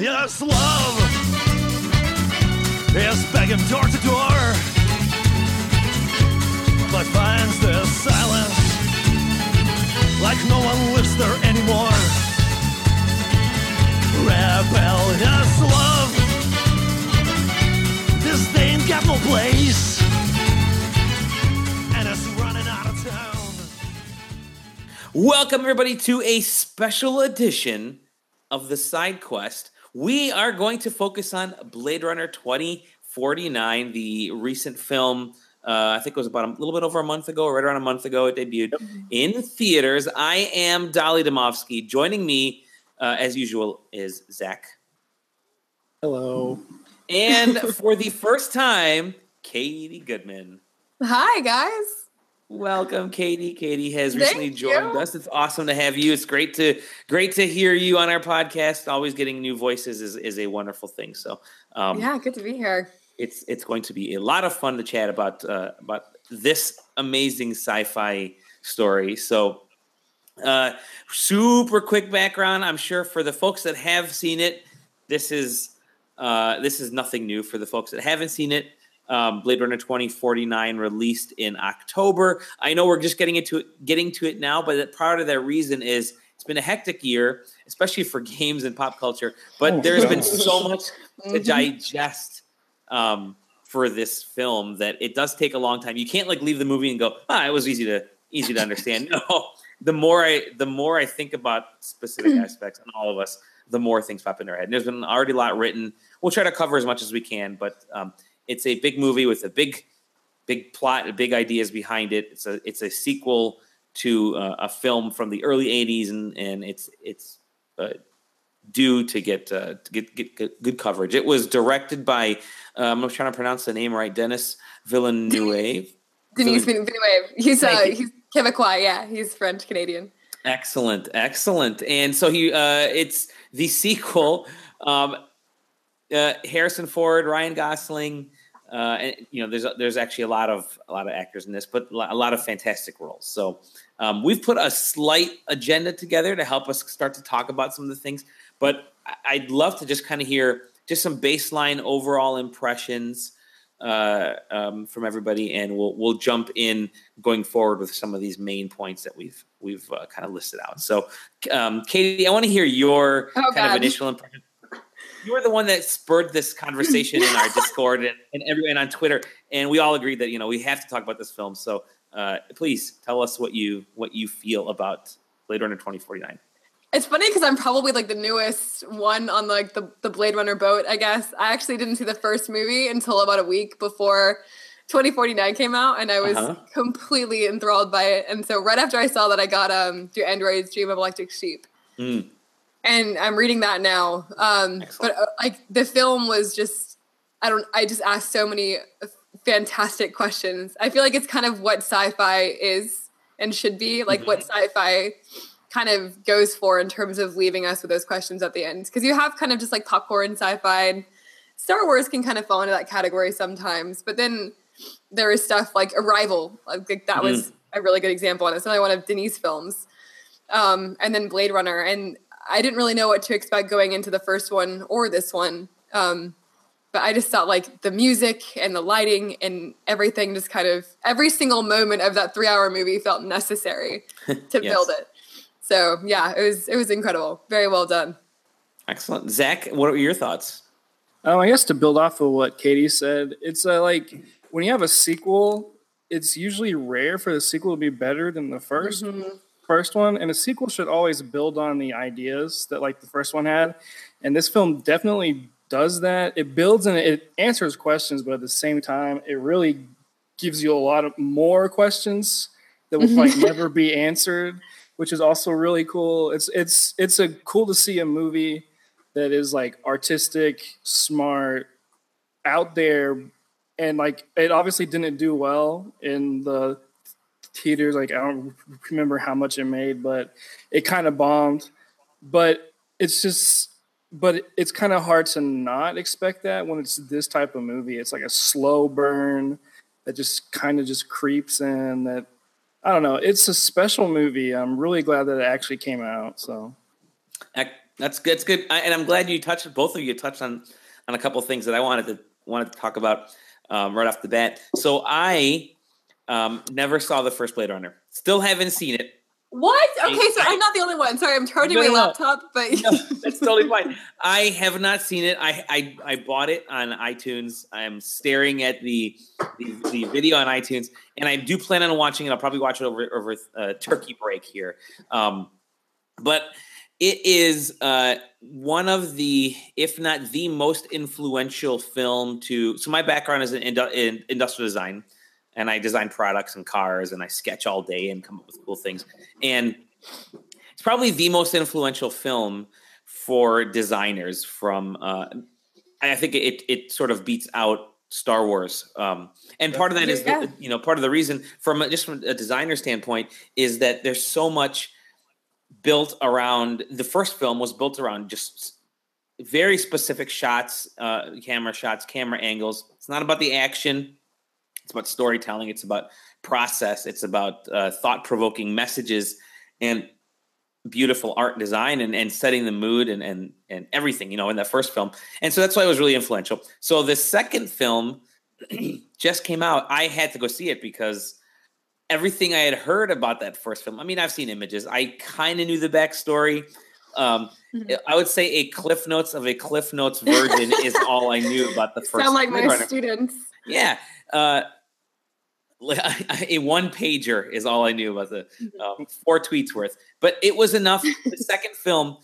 rebellious love is begging door to door, but finds this silence like no one lives there anymore. Rebellious love, disdain got no place, and it's running out of town. Welcome everybody to a special edition of the Side Quest. We are going to focus on Blade Runner 2049, the recent film. I think it was about a little bit over a month ago, or right around a month ago, it debuted in theaters. I am Dolly Domofsky. Joining me, as usual, is Zach. Hello. And for the first time, Katie Goodman. Hi, guys. Welcome, Katie. Katie has recently joined us. It's awesome to have you. It's great to hear you on our podcast. Always getting new voices is a wonderful thing. So, yeah, good to be here. It's going to be a lot of fun to chat about this amazing sci-fi story. So, super quick background. I'm sure for the folks that have seen it, this is nothing new. For the folks that haven't seen it, Blade Runner 2049 released in October. I know we're just getting to it now, but part of that reason is it's been a hectic year, especially for games and pop culture. But there's been so much to digest for this film that it does take a long time. You can't leave the movie and go, it was easy to understand. No, the more I think about specific aspects on all of us, the more things pop in our head. And there's been already a lot written. We'll try to cover as much as we can, but it's a big movie with a big plot, big ideas behind it. It's a sequel to a film from the early '80s, and it's due to get good coverage. It was directed by I'm trying to pronounce the name right, Denis Villeneuve. Denis Villeneuve. He's Quebecois. Yeah, he's French Canadian. Excellent. And so it's the sequel. Harrison Ford, Ryan Gosling, and there's actually a lot of actors in this, but a lot of fantastic roles. So we've put a slight agenda together to help us start to talk about some of the things. But I'd love to just kind of hear just some baseline overall impressions from everybody, and we'll jump in going forward with some of these main points that we've kind of listed out. So, Katie, I want to hear your kind of initial impression. You were the one that spurred this conversation in our Discord and on Twitter, and we all agreed that we have to talk about this film. So please tell us what you feel about Blade Runner 2049. It's funny because I'm probably the newest one on the Blade Runner boat, I guess. I actually didn't see the first movie until about a week before 2049 came out, and I was completely enthralled by it. And so right after I saw that, I got Do Androids Dream of Electric Sheep. And I'm reading that now. But the film was just, I just asked so many fantastic questions. I feel like it's kind of what sci-fi is and should be, what sci-fi kind of goes for in terms of leaving us with those questions at the end. Because you have kind of just popcorn sci-fi, and Star Wars can kind of fall into that category sometimes. But then there is stuff like Arrival. That was a really good example, and it's another one of Denis' films. And then Blade Runner. And I didn't really know what to expect going into the first one or this one. But I just thought the music and the lighting and everything, just kind of every single moment of that 3-hour movie felt necessary to build it. So yeah, it was incredible. Very well done. Excellent. Zach, what are your thoughts? I guess to build off of what Katie said, it's when you have a sequel, it's usually rare for the sequel to be better than the first one, and a sequel should always build on the ideas that the first one had, and this film definitely does that. It builds and it answers questions, but at the same time it really gives you a lot of more questions that will never be answered, which is also really cool. It's a cool to see a movie that is artistic, smart, out there, and it obviously didn't do well in the theaters. I don't remember how much it made, but it kind of bombed. But it's kind of hard to not expect that when it's this type of movie. It's a slow burn that just kind of just creeps in. That, I don't know. It's a special movie. I'm really glad that it actually came out. So That's good. It's good, and I'm glad you touched. Both of you touched on a couple of things that I wanted to talk about right off the bat. So I never saw the first Blade Runner. Still haven't seen it. What? Okay, so I'm not the only one. Sorry, I'm charging my laptop, but no, that's totally fine. I have not seen it. I bought it on iTunes. I'm staring at the video on iTunes, and I do plan on watching it. I'll probably watch it over turkey break here. But it is one of the, if not the most influential film to. So my background is in industrial design. And I design products and cars, and I sketch all day and come up with cool things. And it's probably the most influential film for designers. From I think it sort of beats out Star Wars. And part of that is part of the reason from a designer standpoint is that there's so much built around. The first film was built around just very specific shots, camera angles. It's not about the action. It's about storytelling. It's about process. It's about thought-provoking messages and beautiful art design and setting the mood and everything, in that first film. And so that's why it was really influential. So the second film just came out. I had to go see it because everything I had heard about that first film, I mean, I've seen images. I kind of knew the backstory. I would say a Cliff Notes of a Cliff Notes version is all I knew about the first. Sound like my students. Yeah. A one pager is all I knew about the 4 tweets worth, but it was enough. The second film,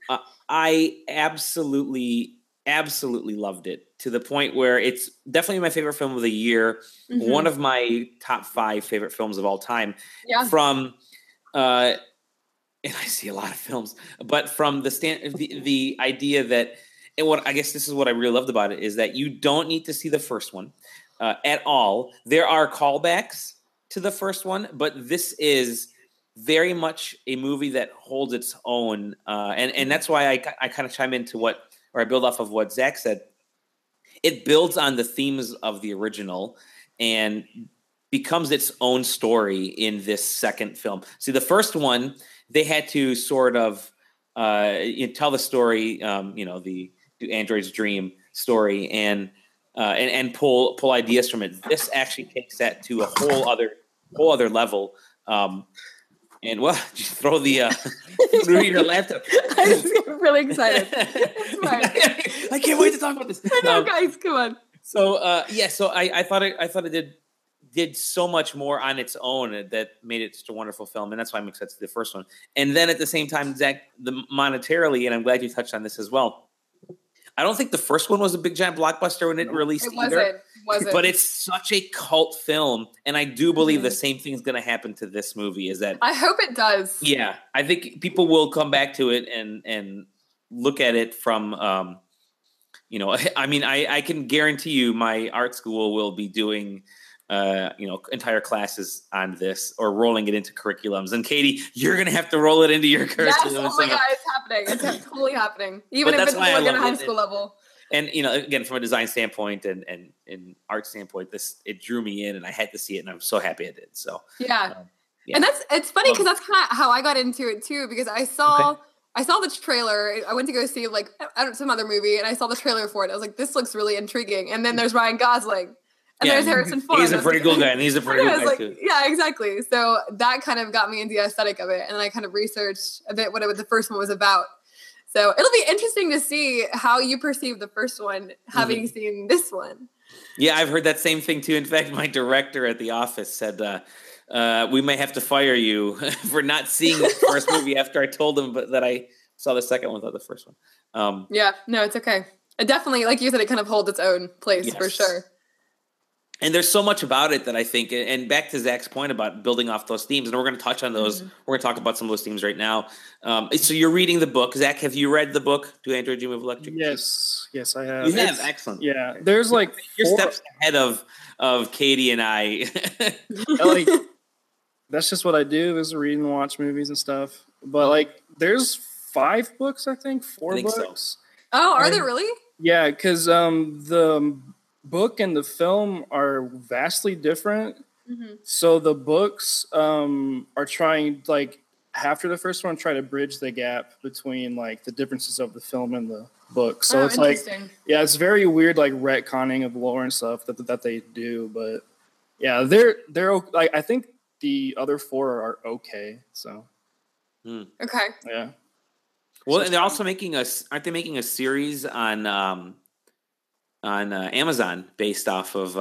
I absolutely loved it to the point where it's definitely my favorite film of the year. Mm-hmm. One of my top 5 favorite films of all time. Yeah. From, and I see a lot of films, but from the idea that, and what I guess this is what I really loved about it is that you don't need to see the first one. At all. There are callbacks to the first one, but this is very much a movie that holds its own. And that's why I kind of chime into I build off of what Zach said. It builds on the themes of the original and becomes its own story in this second film. See, the first one, they had to sort of tell the story, the Android's Dream story, and pull ideas from it. This actually takes that to a whole other level. And just throw the your laptop. I'm really excited. I can't wait to talk about this. I know, guys, come on. So I thought it did so much more on its own that made it such a wonderful film, and that's why I'm excited to see the first one. And then at the same time, Zach, monetarily, and I'm glad you touched on this as well. I don't think the first one was a big giant blockbuster when it released either. It wasn't. But it's such a cult film, and I do believe the same thing is going to happen to this movie. Is that I hope it does. Yeah, I think people will come back to it and look at it from, I mean, I can guarantee you, my art school will be doing, entire classes on this or rolling it into curriculums. And Katie, you're going to have to roll it into your curriculum. Yes, oh my God, it's happening. It's totally happening. Even if it's more than high school level. And, again, from a design standpoint and art standpoint, it drew me in and I had to see it and I'm so happy I did. So, yeah. And it's funny because that's kind of how I got into it too, because I saw the trailer. I went to go see some other movie and I saw the trailer for it. I was like, this looks really intriguing. And then there's Ryan Gosling. And there's Harrison Ford. He's a pretty cool guy, and he's a pretty good guy too. Yeah, exactly. So that kind of got me into the aesthetic of it, and I kind of researched a bit what the first one was about. So it'll be interesting to see how you perceive the first one, having seen this one. Yeah, I've heard that same thing too. In fact, my director at the office said, we may have to fire you for not seeing the first movie after I told him that I saw the second one without the first one. Yeah, no, it's okay. It definitely, like you said, it kind of holds its own place for sure. And there's so much about it that I think, and back to Zach's point about building off those themes, and we're going to touch on those. We're going to talk about some of those themes right now. So you're reading the book. Zach, have you read the book, Do Android Dream of Electric? Yes, I have. You have? Excellent. Yeah, there's like you're steps ahead of Katie and I. That's just what I do is read and watch movies and stuff. But there's 5 books, I think, 4 books. So. Oh, are there really? Yeah, because the book and the film are vastly different. So the books are trying after the first one, try to bridge the gap between like the differences of the film and the book. So it's like, yeah, it's very weird, like retconning of lore and stuff that they do. But yeah, they're like, I think the other 4 are okay. So okay, yeah. Well, and they're also aren't they making a series on Amazon based off of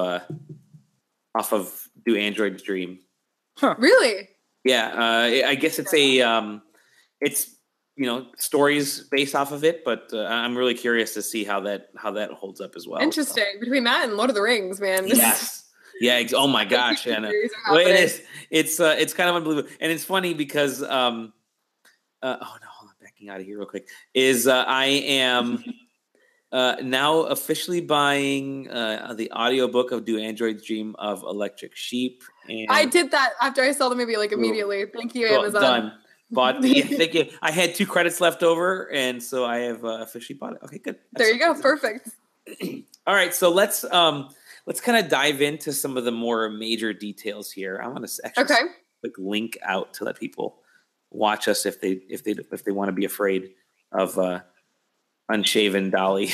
Do Androids Dream? Huh. Really? Yeah, I guess it's it's stories based off of it, but I'm really curious to see how that holds up as well. Interesting. So. Between that and Lord of the Rings, man. Yes. Yeah. Oh my gosh, Anna. Well, it is. It's kind of unbelievable, and it's funny because hold on, backing out of here real quick. I am now officially buying the audiobook of Do Androids Dream of Electric Sheep. And I did that after I saw the movie, like immediately. Thank you, Amazon. Done. Bought thank you. I had 2 credits left over, and so I have officially bought it. Okay, good. There you go. Perfect. All right, so let's kind of dive into some of the more major details here. I want to actually link out to let people watch us if they want to be afraid of unshaven Dolly.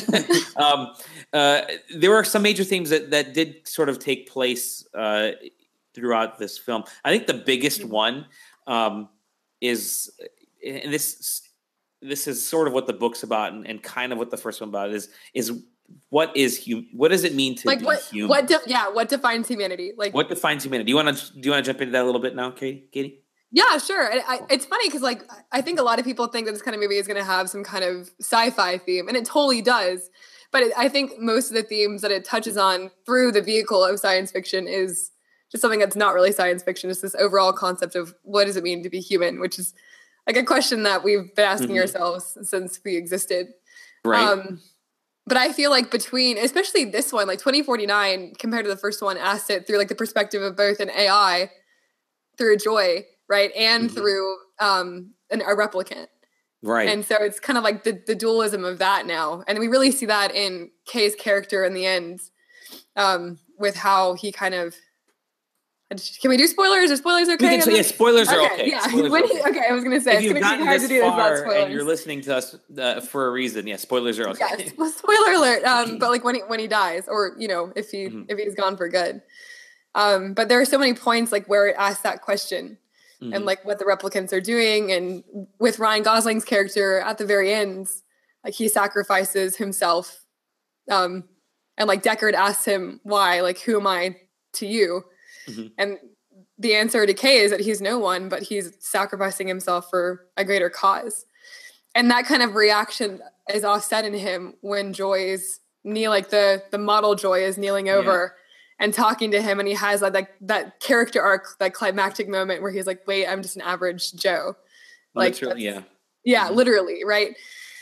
There were some major themes that did sort of take place throughout this film. I think the biggest one is, and this is sort of what the book's about, and kind of what the first one about is what does it mean to be human? What defines humanity? Like, what defines humanity? Do you want to jump into that a little bit now, Katie? Yeah, sure. It's funny because like I think a lot of people think that this kind of movie is going to have some kind of sci-fi theme, and it totally does. But I think most of the themes that it touches on through the vehicle of science fiction is just something that's not really science fiction. It's this overall concept of what does it mean to be human, which is like a question that we've been asking ourselves since we existed. Right. But I feel like between, especially this one, like 2049 compared to the first one, asked it through like the perspective of both an AI through Joy, right, and through a replicant. Right. And so it's kind of like the dualism of that now. And we really see that in Kay's character in the end, with how he kind of... Can we do spoilers? Are spoilers okay? Spoilers are okay. Yeah. Spoilers are okay. Okay, I was going to say, if you've gotten this far and you're spoilers. listening to us for a reason, spoilers are okay. Yes, well, spoiler alert. But like when he dies, or if he's gone for good. But there are so many points like where it asks that question, and like what the replicants are doing, and with Ryan Gosling's character at the very end, like he sacrifices himself, and like Deckard asks him why, like who am I to you? And the answer to Kay is that he's no one, but he's sacrificing himself for a greater cause. And that kind of reaction is offset in him when Joy is like the model Joy is kneeling over and talking to him, and he has that character arc, that climactic moment where he's like, "Wait, I'm just an average Joe." Like, literally, literally, right?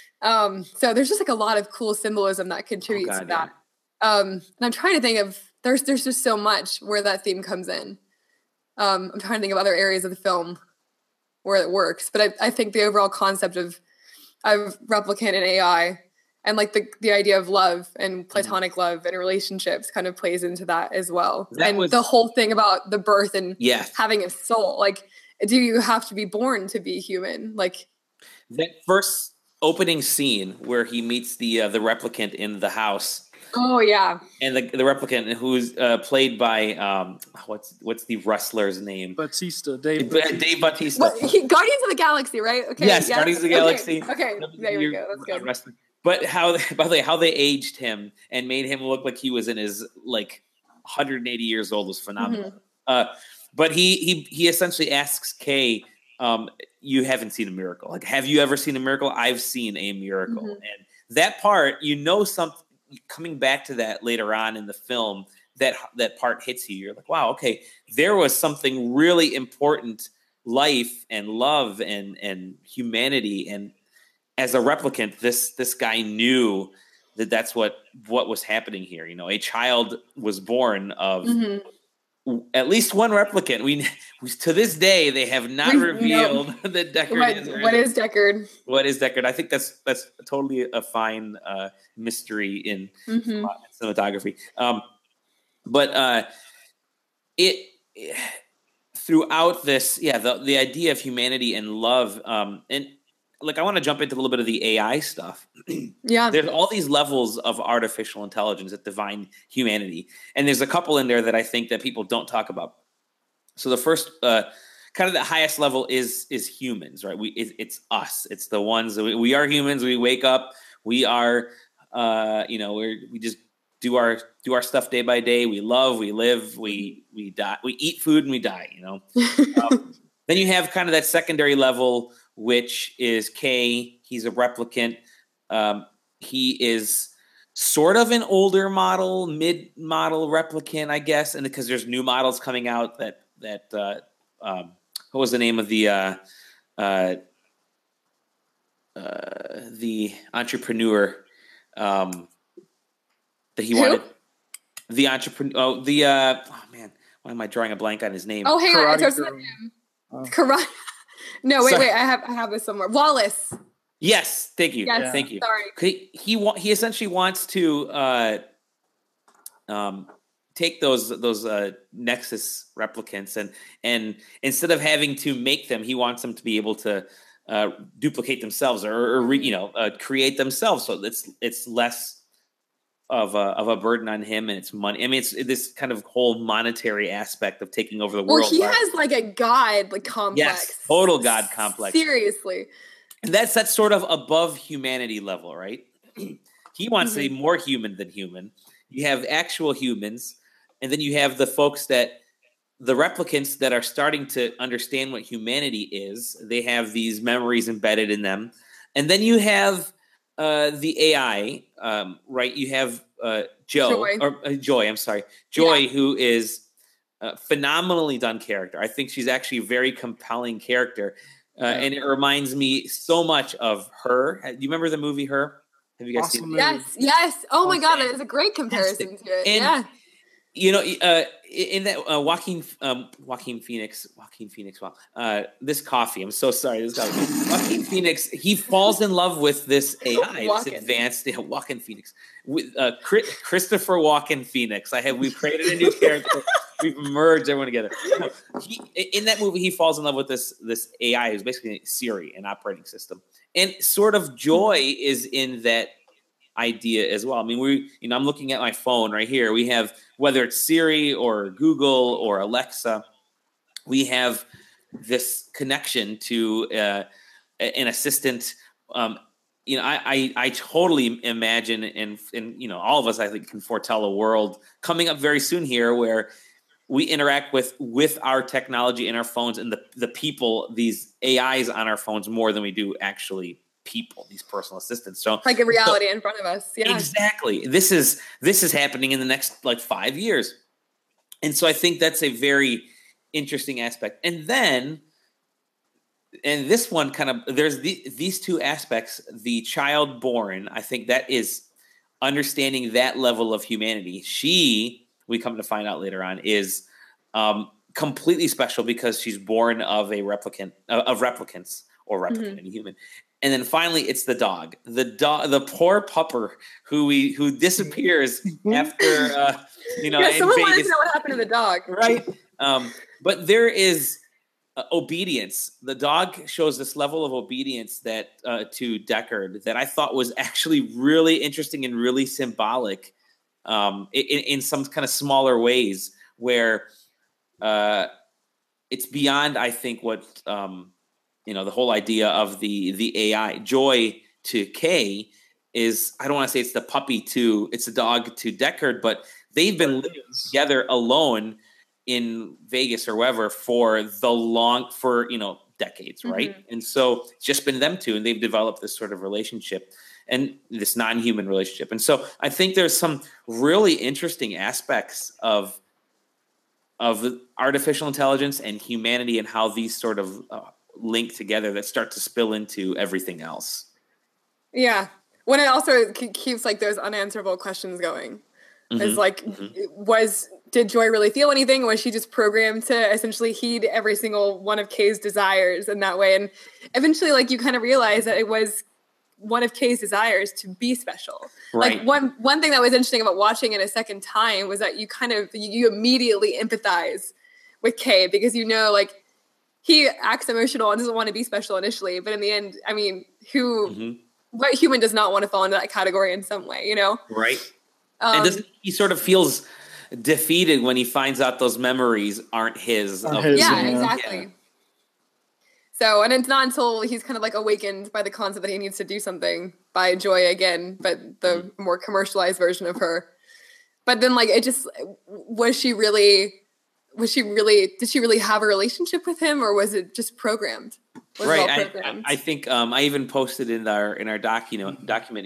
So there's just like a lot of cool symbolism that contributes to that. And I'm trying to think of. There's just so much where that theme comes in. I'm trying to think of other areas of the film where it works, but I think the overall concept of replicant and AI, and like the idea of love and platonic love and relationships kind of plays into that as well. The whole thing about the birth and having a soul. Like, do you have to be born to be human? Like that first opening scene where he meets the replicant in the house. Oh yeah, and the replicant who's played by what's the wrestler's name? Dave Bautista. Guardians of the Galaxy, right? Okay, yes, Guardians of the Galaxy. Okay, there we go. That's good. But by the way, how they aged him and made him look like he was in his like 180 years old was phenomenal. But he essentially asks Kay, "You haven't seen a miracle. Like, have you ever seen a miracle? I've seen a miracle." And that part, something. Coming back to that later on in the film, that part hits you. You're like, wow, okay, there was something really important, life and love and humanity. And as a replicant, this guy knew that's what was happening here. A child was born of at least one replicant. We to this day they have not revealed that Deckard is. What is Deckard? What is Deckard? I think that's totally a fine mystery in cinematography. But throughout this, the idea of humanity and love, and like I want to jump into a little bit of the AI stuff. Yeah, there's all these levels of artificial intelligence that define humanity, and there's a couple in there that I think that people don't talk about. So the first, kind of the highest level is humans, right? It's us. It's the ones that we are humans. We wake up. We are, we just do our stuff day by day. We love. We live. We die. We eat food and we die. Then you have kind of that secondary level, which is K. He's a replicant. He is sort of an older model, mid-model replicant, I guess, and because there's new models coming out that what was the name of the entrepreneur that he wanted? The entrepreneur. Oh man, why am I drawing a blank on his name? Oh, hang on, it's him. Karate. No, wait. I have this somewhere. Wallace. Yes, thank you. Yes, thank you. Sorry. He essentially wants to take those Nexus replicants and instead of having to make them, he wants them to be able to duplicate themselves or create themselves. So it's less of a burden on him, and it's money. I mean, it's this kind of whole monetary aspect of taking over the world. Well, he has like a god complex. Yes, total god complex. Seriously. And that's sort of above humanity level, right? He wants to be more human than human. You have actual humans, and then you have the folks the replicants that are starting to understand what humanity is. They have these memories embedded in them. And then you have the AI, right? You have Joy, I'm sorry. Joy, who is a phenomenally done character. I think she's actually a very compelling character. And it reminds me so much of Her. Do you remember the movie Her? Have you guys seen it? Yes. Oh my God, it is a great comparison to it. And, in that Joaquin Phoenix. Wow, this coffee. I'm so sorry. This guy, Joaquin Phoenix. He falls in love with this AI, this advanced Joaquin Phoenix, with Christopher Walken Phoenix. We've created a new character. We've merged everyone together. In that movie, he falls in love with this AI, who's basically Siri, an operating system, and sort of Joy is in that idea as well. I mean, I'm looking at my phone right here. We have, whether it's Siri or Google or Alexa, we have this connection to an assistant. I totally imagine, and all of us, I think, can foretell a world coming up very soon here where we interact with our technology in our phones and the people, these AIs on our phones, more than we do actually people, these personal assistants. So like a reality in front of us. Yeah, exactly. This is happening in the next 5 years. And so I think that's a very interesting aspect. And this one kind of, there's these two aspects, the child born, I think that is understanding that level of humanity. We come to find out later on, is completely special because she's born of a replicant, of replicants, or replicant in a human. And then finally, it's the dog, the poor pupper who disappears after, someone wanted to know what happened to the dog. Right. But there is obedience. The dog shows this level of obedience that to Deckard that I thought was actually really interesting and really symbolic in some kind of smaller ways where it's beyond, I think, what, the whole idea of the AI. Joy to Kay is, I don't want to say it's the puppy it's the dog to Deckard, but they've been living together alone in Vegas or wherever for decades, right? And so it's just been them two, and they've developed this sort of relationship and this non-human relationship. And so I think there's some really interesting aspects of artificial intelligence and humanity and how these sort of link together that start to spill into everything else. Yeah. When it also keeps those unanswerable questions going. It's did Joy really feel anything? Was she just programmed to essentially heed every single one of Kay's desires in that way? And eventually, you kind of realize that it was one of Kay's desires to be special. Right. One thing that was interesting about watching it a second time was that you immediately empathize with Kay, because like he acts emotional and doesn't want to be special initially, but in the end, I mean, what human does not want to fall into that category in some way, Right. And doesn't he sort of feels defeated when he finds out those memories aren't his? Exactly. Yeah. So, and it's not until he's kind of like awakened by the concept that he needs to do something by Joy again, but the more commercialized version of her. But then, like, it just, did she really have a relationship with him, or was it just programmed? Right. I think I even posted in our document,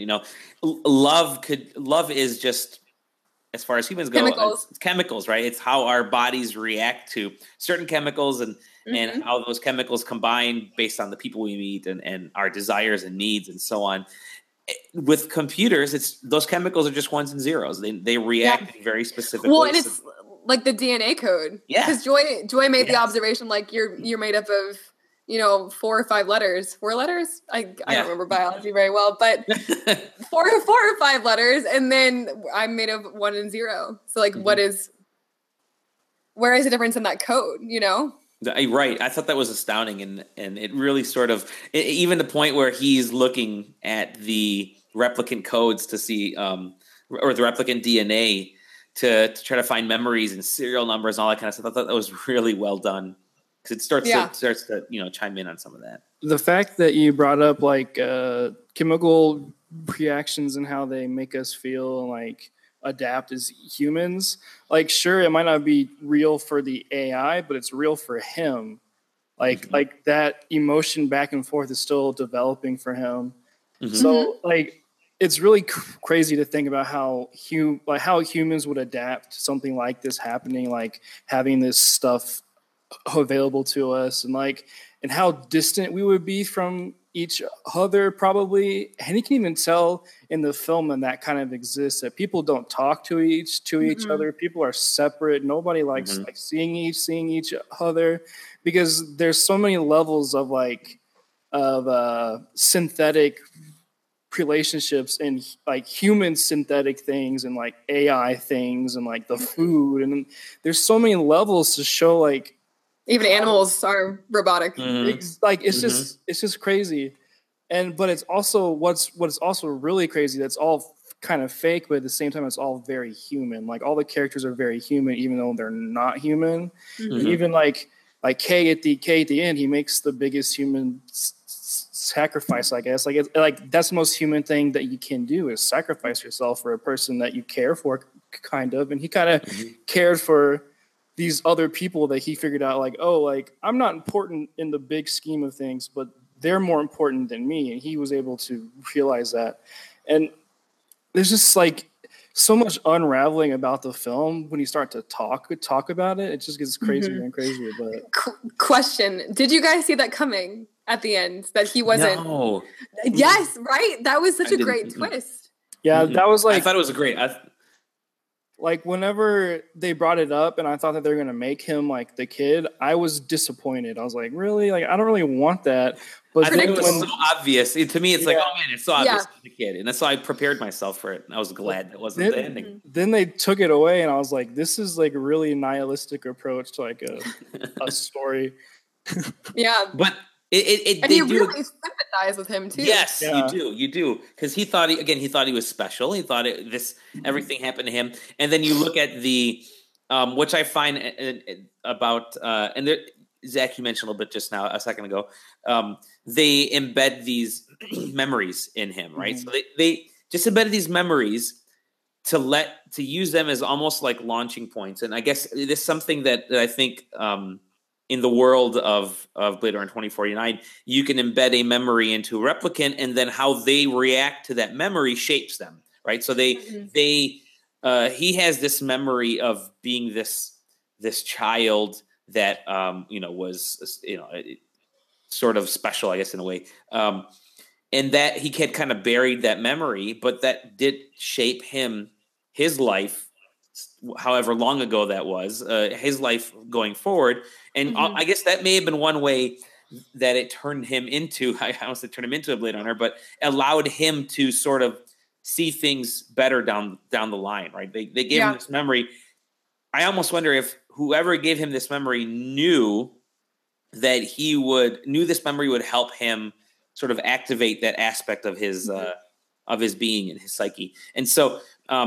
love is just, as far as humans go, it's chemicals, right? It's how our bodies react to certain chemicals and how those chemicals combine based on the people we meet and our desires and needs and so on. With computers, those chemicals are just ones and zeros. They react very specifically. Well, and it's like the DNA code. Yeah. Because Joy made the observation, like, you're made up of 4 or 5 letters. 4 letters? I don't remember biology very well, but 4 or 5 letters, and then I'm made of 1 and 0. So, like, where is the difference in that code? Right. I thought that was astounding, and it really sort of, even the point where he's looking at the replicant codes to see, or the replicant DNA to try to find memories and serial numbers and all that kind of stuff. I thought that was really well done. It starts to chime in on some of that. The fact that you brought up like chemical reactions and how they make us feel and like adapt as humans, like, sure, it might not be real for the AI, but it's real for him. Like that emotion back and forth is still developing for him. So like it's really crazy to think about how humans would adapt to something like this happening, like having this stuff available to us, and how distant we would be from each other probably. And you can even tell in the film, and that kind of exists, that people don't talk to each other. People are separate. Nobody likes like seeing each other, because there's so many levels of synthetic relationships and like human synthetic things and like AI things and like the food, and there's so many levels to show like even animals are robotic. It's just crazy. But it's also what's also really crazy, that's all kind of fake, but at the same time it's all very human. Like all the characters are very human even though they're not human. And even like Kay at the end, he makes the biggest human sacrifice, I guess. Like that's the most human thing that you can do, is sacrifice yourself for a person that you care for, kind of. And he kind of cared for these other people that he figured out, like, oh, like I'm not important in the big scheme of things, but they're more important than me. And he was able to realize that. And there's just like so much unraveling about the film when you start to talk about it. It just gets crazier and crazier. But question: did you guys see that coming at the end? That he wasn't? No. Yes, right. That was such a great twist. Yeah, that was like, I thought it was a great. Like whenever they brought it up and I thought that they were going to make him like the kid, I was disappointed. I was like, really? Like, I don't really want that. But I think it was so obvious. To me, it's like, oh man, it's so obvious as a kid. And that's why I prepared myself for it. And I was glad that wasn't the ending. Then they took it away and I was like, this is like a really nihilistic approach to like a story. Yeah. But and you really sympathize with him too. Yes, you do, because he thought he was special. He thought everything happened to him, and then you look at the which I find about and there, Zach, you mentioned a little bit just now a second ago. They embed these memories in him, right? So they just embedded these memories to use them as almost like launching points. And I guess it is something that I think. In the world of Blade Runner 2049, you can embed a memory into a replicant, and then how they react to that memory shapes them, right? So he has this memory of being this child that was sort of special, I guess, in a way, and that he had kind of buried that memory, but that did shape his life. However long ago that was, his life going forward. And I guess that may have been one way that it turned him into, I almost said turn him into a Blade Runner, but allowed him to sort of see things better down the line, right? They gave him this memory. I almost wonder if whoever gave him this memory knew that this memory would help him sort of activate that aspect of his being and his psyche. And so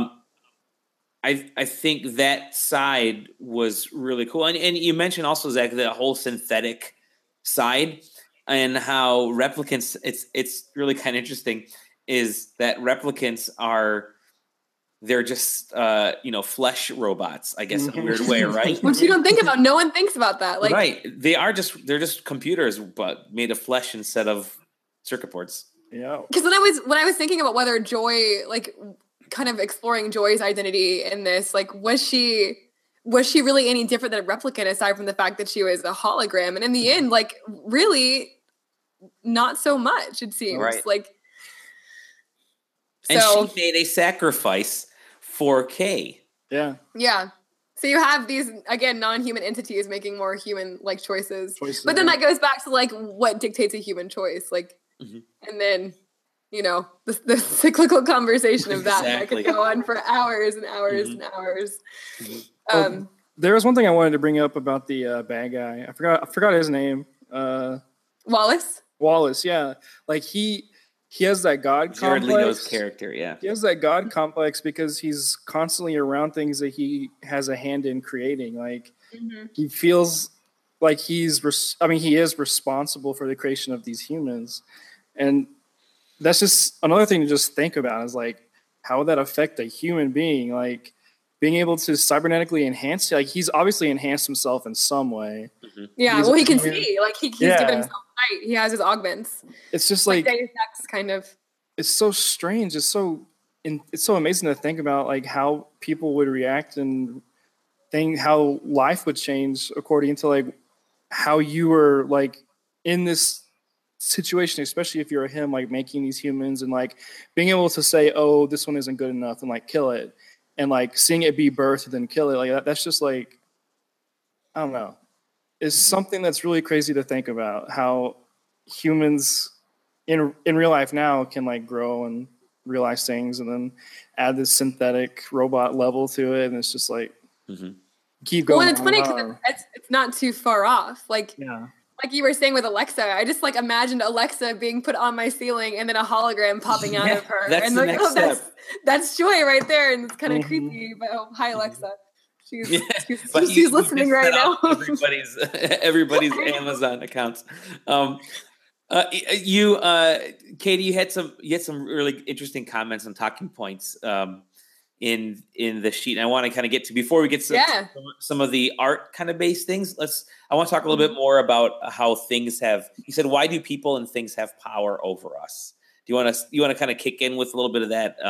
I think that side was really cool. And you mentioned also, Zach, the whole synthetic side and how replicants, it's really kind of interesting, is that replicants they're just flesh robots, I guess, in a weird way, right? Which you don't think about. No one thinks about that. Like, right. They're just computers, but made of flesh instead of circuit boards. Yeah. Because when I was thinking about whether Joy, like, kind of exploring Joy's identity in this, like, was she really any different than a replicant aside from the fact that she was a hologram? And in the end, like, really not so much, it seems. Right. Like, and she made a sacrifice for Kay. Yeah. Yeah. So you have these, again, non-human entities making more human-like choices. But then that goes back to, like, what dictates a human choice. Like, and then, the cyclical conversation of that. Exactly. That could go on for hours and hours and hours. There was one thing I wanted to bring up about the bad guy. I forgot his name. Wallace, yeah. Like, he has that God Jared complex. Leto's character, yeah. He has that God complex because he's constantly around things that he has a hand in creating. Like, he feels like he is responsible for the creation of these humans. And that's just another thing to just think about is, like, how would that affect a human being? Like, being able to cybernetically enhance, like, he's obviously enhanced himself in some way. Yeah, well, he can see. Like, he's given himself sight. He has his augments. It's just like Deus Ex, kind of. It's so strange. It's so amazing to think about, like, how people would react and think how life would change according to, like, how you were, like, in this situation, especially if you're him, like, making these humans and, like, being able to say, oh, this one isn't good enough, and, like, kill it, and, like, seeing it be birthed and then kill it. Like, that's just, like, I don't know. It's something that's really crazy to think about, how humans in real life now can, like, grow and realize things and then add this synthetic robot level to it. And it's just like, keep going. Well, and it's funny because it's not too far off. Like, yeah. Like you were saying with Alexa, I just, like, imagined Alexa being put on my ceiling and then a hologram popping out of her. That's and the like, next step. That's Joy right there. And it's kind of creepy. But hi, Alexa. She's listening right now. Everybody's Amazon accounts. Katie, you had some really interesting comments and talking points in the sheet. And I want to kind of get to, before we get to some of the art kind of based things, I want to talk a little bit more about how things have, you said, why do people and things have power over us? Do you want to kind of kick in with a little bit of that,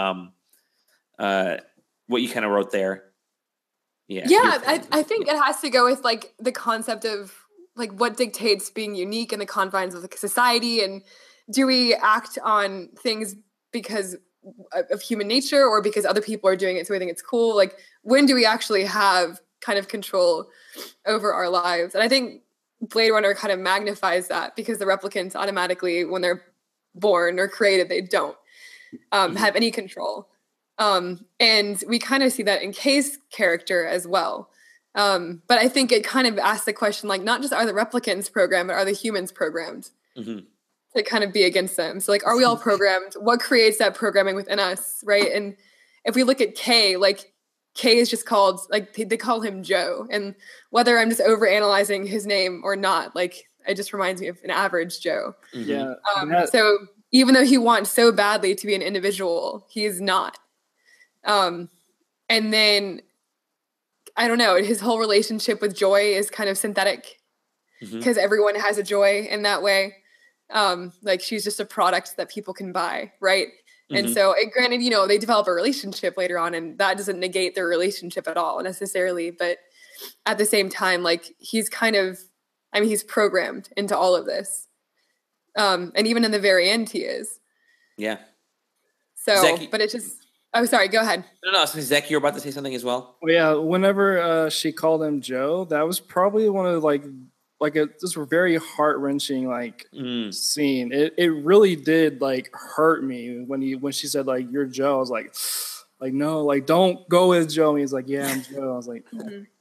what you kind of wrote there? Yeah, I think it has to go with, like, the concept of, like, what dictates being unique in the confines of the society, and do we act on things because of human nature or because other people are doing it so we think it's cool? Like, when do we actually have kind of control over our lives? And I think Blade Runner kind of magnifies that, because the replicants automatically, when they're born or created, they don't have any control. And we kind of see that in Kay's character as well. But I think it kind of asks the question, like, not just are the replicants programmed, but are the humans programmed to kind of be against them? So, like, are we all programmed? What creates that programming within us, right? And if we look at Kay, like, Kay is just called, like, they call him Joe. And whether I'm just overanalyzing his name or not, like, it just reminds me of an average Joe. Yeah. So even though he wants so badly to be an individual, he's not. And then, I don't know, his whole relationship with Joy is kind of synthetic, because everyone has a Joy in that way. Like, she's just a product that people can buy, right? And so, granted, they develop a relationship later on, and that doesn't negate their relationship at all necessarily. But at the same time, like, he's kind of, he's programmed into all of this. And even in the very end, he is. Yeah. So, Zach, but it just... Oh, sorry. Go ahead. No. So Zach, you're about to say something as well. Well, yeah. Whenever she called him Joe, that was probably one of this very heart wrenching scene. It really did hurt me when she said you're Joe. I was like no, don't go with Joe. And he's like, yeah, I'm Joe. I was like,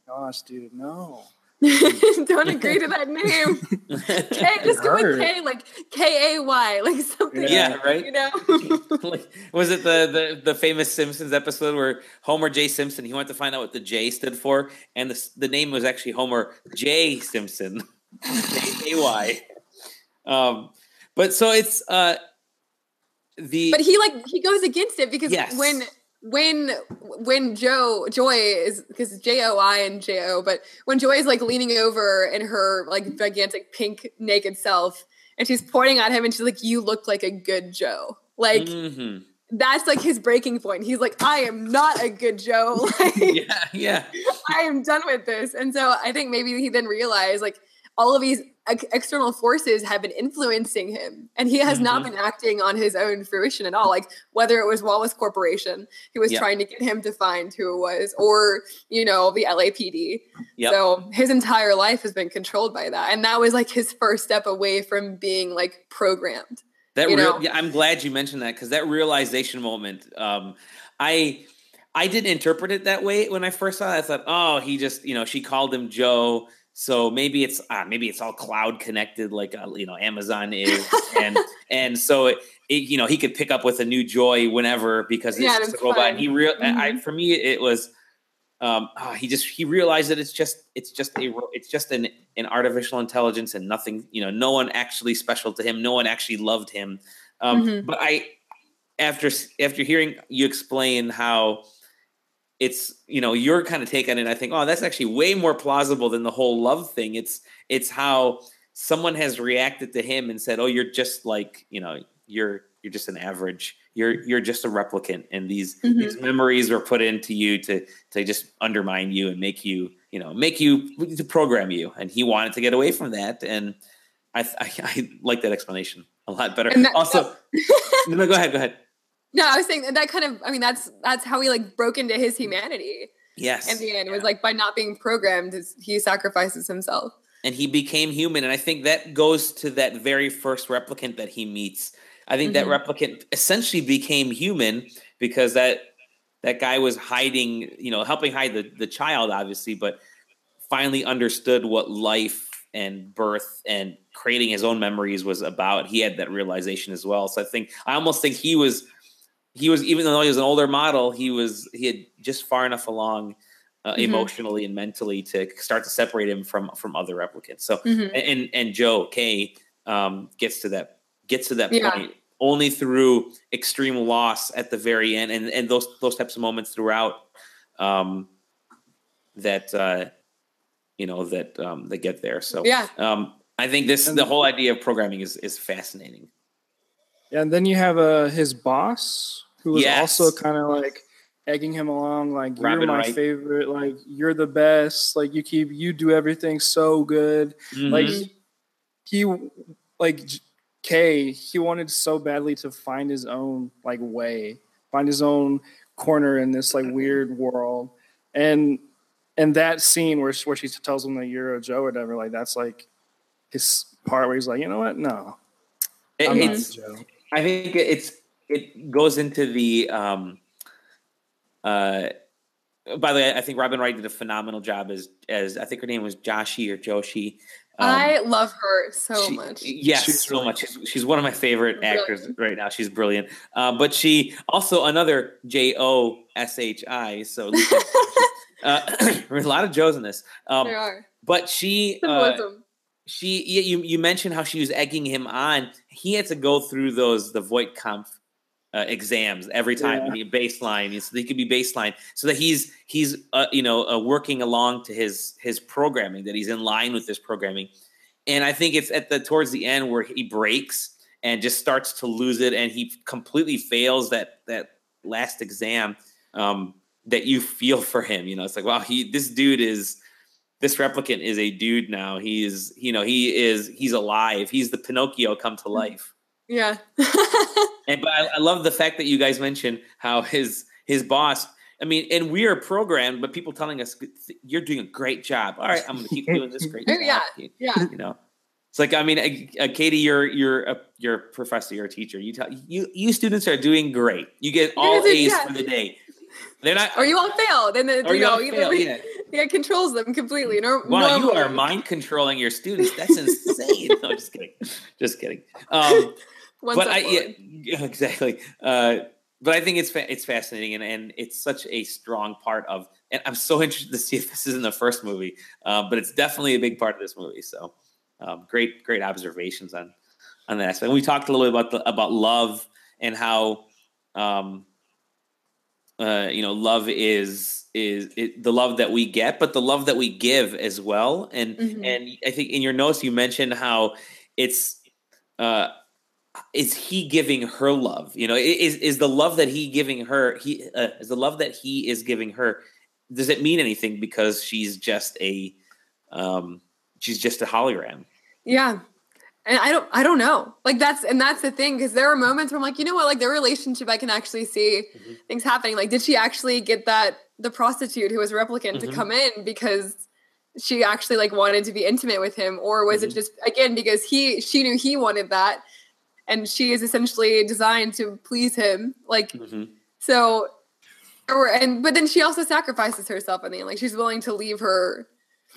gosh, dude, no. Don't agree to that name. Just go with K, like K-A-Y, like something. Yeah, right. You know, like, was it the famous Simpsons episode where Homer J. Simpson, he wanted to find out what the J stood for, and the name was actually Homer J. Simpson, J-A-Y. But so it's but he goes against it because when Joy is, because J-O-I and J-O, but when Joy is like leaning over in her like gigantic pink naked self and she's pointing at him and she's like, you look like a good Joe. Like that's like his breaking point. He's like, I am not a good Joe. Like, yeah. I am done with this. And so I think maybe he then realized like all of these external forces have been influencing him, and he has not been acting on his own fruition at all. Like whether it was Wallace Corporation, who was trying to get him to find who it was, or, you know, the LAPD. Yep. So his entire life has been controlled by that. And that was like his first step away from being like programmed. I'm glad you mentioned that, because that realization moment, I didn't interpret it that way when I first saw it. I thought, oh, he just, you know, she called him Joe. So maybe it's all cloud connected, like Amazon is, and so it you know, he could pick up with a new Joy whenever because it's just a robot. And he for me it was he realized that it's just an artificial intelligence and nothing, you know, no one actually special to him, no one actually loved him. But after hearing you explain how it's, you know, your kind of take on it, I think, oh, that's actually way more plausible than the whole love thing. It's how someone has reacted to him and said, oh, you're just like, you know, you're just an average, you're just a replicant, and these memories were put into you to just undermine you and make you to program you. And he wanted to get away from that, and I like that explanation a lot better. No, go ahead. No, I was saying that kind of, I mean, that's how he like broke into his humanity. Yes. In the end, it was like by not being programmed, he sacrifices himself. And he became human. And I think that goes to that very first replicant that he meets. I think that replicant essentially became human because that guy was hiding, you know, helping hide the child, obviously, but finally understood what life and birth and creating his own memories was about. He had that realization as well. So I almost think he was, even though he was an older model, he had just far enough along emotionally and mentally to start to separate him from other replicants. So, and Joe K gets to that point only through extreme loss at the very end, and those types of moments throughout that get there. So I think the whole idea of programming is fascinating. Yeah, and then you have his boss, who was also kind of like egging him along, like, you're my favorite, like, you're the best, like, you do everything so good. Like, he wanted so badly to find his own like way, find his own corner in this like weird world. And that scene where she tells him that you're a Joe or whatever, like, that's like his part where he's like, you know what? No, I'm not a Joe. I think it goes into the by the way, I think Robin Wright did a phenomenal job as I think her name was Joshi or Joshi. I love her so much. Yes, she's so much. She's one of my favorite actors right now. She's brilliant. But she also another Joshi. So there's a lot of Joes in this. There are. But she you mentioned how she was egging him on. He had to go through the Voight-Kampff exams every time. Baseline, so he could be baseline, so that he's working along to his programming, that he's in line with this programming. And I think it's towards the end where he breaks and just starts to lose it, and he completely fails that last exam. That you feel for him, it's like, wow, this replicant is a dude now. He's alive. He's the Pinocchio come to life. Yeah. But I love the fact that you guys mentioned how his boss, I mean, and we are programmed, but people telling us, you're doing a great job. All right, I'm going to keep doing this great job. Yeah. It's like, I mean, Katie, you're a professor, you're a teacher. You students are doing great. You get all A's for the day. They're not, or you won't fail. Then Yeah, it controls them completely. Wow, you are mind controlling your students. That's insane. No, just kidding. Just kidding. But exactly. But I think it's fascinating, and it's such a strong part of. And I'm so interested to see if this is in the first movie. But it's definitely a big part of this movie. So great observations on that aspect. And we talked a little bit about love and how love is the love that we get, but the love that we give as well. And and I think in your notes you mentioned how it's is he giving her love? Is the love that he giving her? Is the love that he is giving her? Does it mean anything because she's just a hologram? Yeah. And I don't know. Like that's the thing, because there are moments where I'm like, you know what, like their relationship, I can actually see things happening. Like, did she actually get the prostitute who was a replicant to come in because she actually like wanted to be intimate with him, or was it just again because she knew he wanted that, and she is essentially designed to please him, like so. But then she also sacrifices herself in the end. Like she's willing to leave her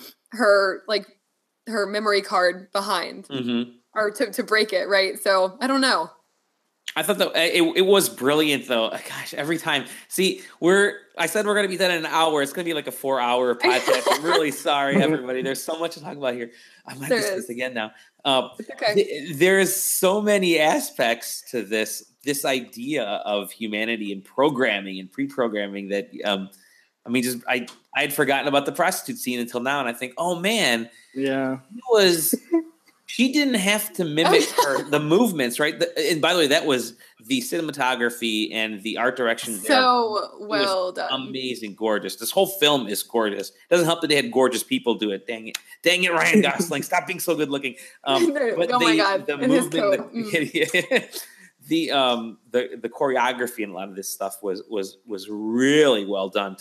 memory card behind. Or to break it, right? So I don't know. I thought that it was brilliant, though. Gosh, every time. See, I said we're going to be done in an hour. It's going to be like a 4-hour podcast. I'm really sorry, everybody. There's so much to talk about here. I might do this again now. Okay. There's so many aspects to this idea of humanity and programming and pre-programming that I had forgotten about the prostitute scene until now, and I think, oh man, yeah, she didn't have to mimic the movements, right? And by the way, that was the cinematography and the art direction. So well done. Amazing, gorgeous. This whole film is gorgeous. It doesn't help that they had gorgeous people do it. Dang it, Ryan Gosling. Stop being so good looking. But my God. The movement, the choreography and a lot of this stuff was really well done.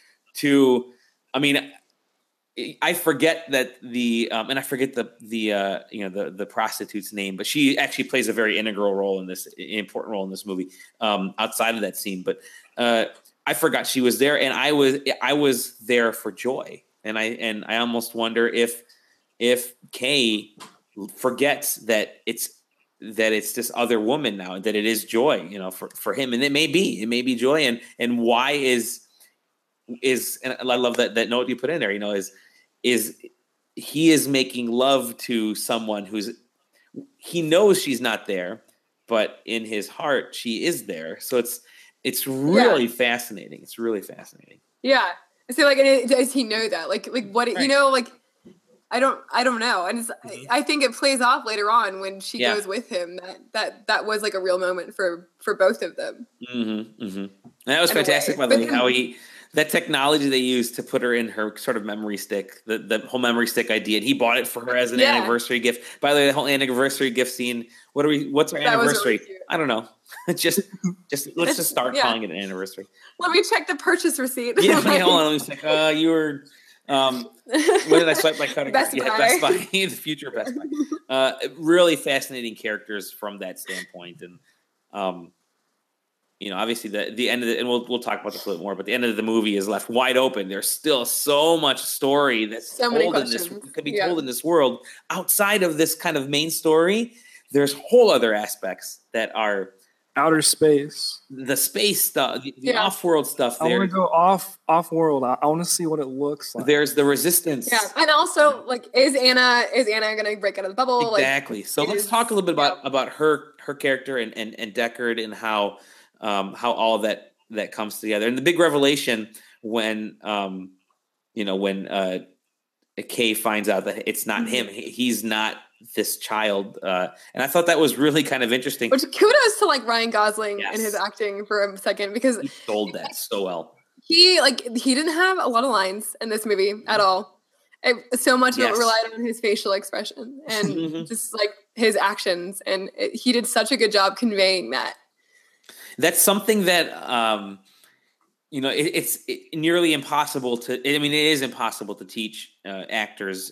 I forget that and I forget the prostitute's name, but she actually plays a very important role in this movie outside of that scene. But I forgot she was there, and I was there for Joy, and I almost wonder if Kay forgets that it's this other woman now, and that it is Joy, for him, and it may be Joy, and why is and I love that note you put in there, is he is making love to someone he knows she's not there, but in his heart she is there. So it's really fascinating. It's really fascinating. Yeah. So like, does he know that? Like what, right. Like, I don't know. And I think it plays off later on when she goes with him that was like a real moment for both of them. And that was fantastic, by the way, how that technology they used to put her in her sort of memory stick, the whole memory stick idea. And he bought it for her as an anniversary gift. By the way, the whole anniversary gift scene. What's our anniversary? Really, I don't know. just let's just start calling it an anniversary. Let me check the purchase receipt. Hold on. Let me check. You were. Where did I swipe my card? Best Buy. Best Buy. The future Best Buy. Really fascinating characters from that standpoint, and obviously the end of it, and we'll talk about this a little more, but the end of the movie is left wide open. There's still so much story that's told in this world outside of this kind of main story. There's whole other aspects that are outer space, the space stuff, the off-world stuff. I want to go off-world. I want to see what it looks like. There's the resistance. Yeah, and also like, is Anna going to break out of the bubble? Exactly. So let's talk a little bit about her character and Deckard, and how all of that comes together. And the big revelation when Kay finds out that it's not him, he's not this child, and I thought that was really kind of interesting. Which, kudos to like Ryan Gosling and his acting for a second, because he sold that so well. He didn't have a lot of lines in this movie at all. So much of it relied on his facial expression and just like his actions, and he did such a good job conveying that. That's something that it's nearly impossible to. I mean, it is impossible to teach actors.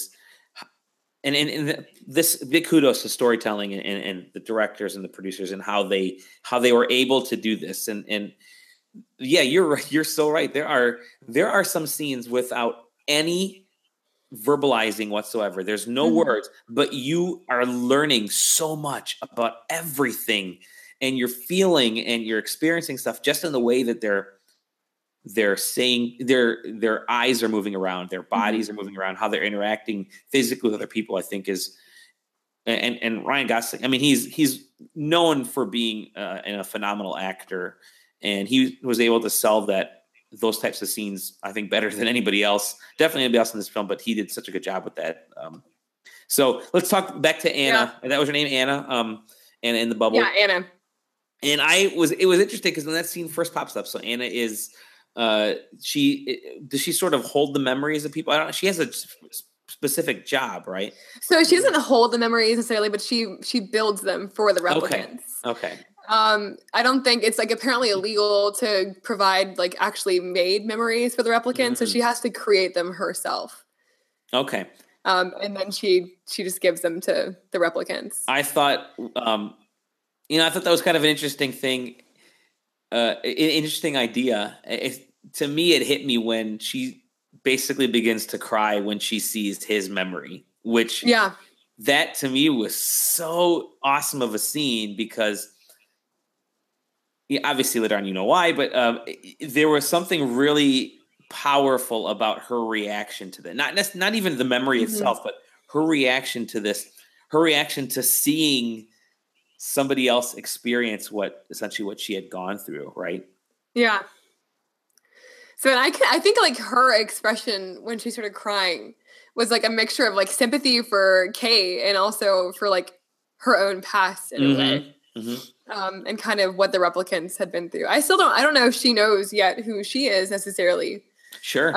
And this big kudos to storytelling and the directors and the producers, and how they were able to do this. And Yeah, you're right. You're so right. There are some scenes without any verbalizing whatsoever. There's no words, but you are learning so much about everything, and you're feeling and you're experiencing stuff just in the way that they're saying their eyes are moving around, their bodies are moving around, how they're interacting physically with other people. I think is and Ryan Gosling. I mean, he's known for being a phenomenal actor. And he was able to sell those types of scenes, I think, better than anybody else. Definitely anybody else in this film, but he did such a good job with that. So let's talk back to Anna. Yeah. That was her name, Anna. Anna in the bubble. Yeah, Anna. And it was interesting because when that scene first pops up, so Anna is does she sort of hold the memories of people? I don't know. She has a specific job, right? So she doesn't hold the memories necessarily, but she builds them for the replicants. Okay. I don't think it's like apparently illegal to provide like actually made memories for the replicants, so she has to create them herself. Okay. And then she just gives them to the replicants. I thought, I thought that was kind of an interesting thing, an interesting idea. To me, it hit me when she basically begins to cry when she sees his memory, which that to me was so awesome of a scene because. Yeah, obviously later on, you know why, but there was something really powerful about her reaction to that. Not even the memory itself, but her reaction to this, her reaction to seeing somebody else experience what she had gone through, right? Yeah. So I think like her expression when she started crying was like a mixture of like sympathy for Kay and also for like her own past in a way. And kind of what the replicants had been through. I don't know if she knows yet who she is necessarily. Sure.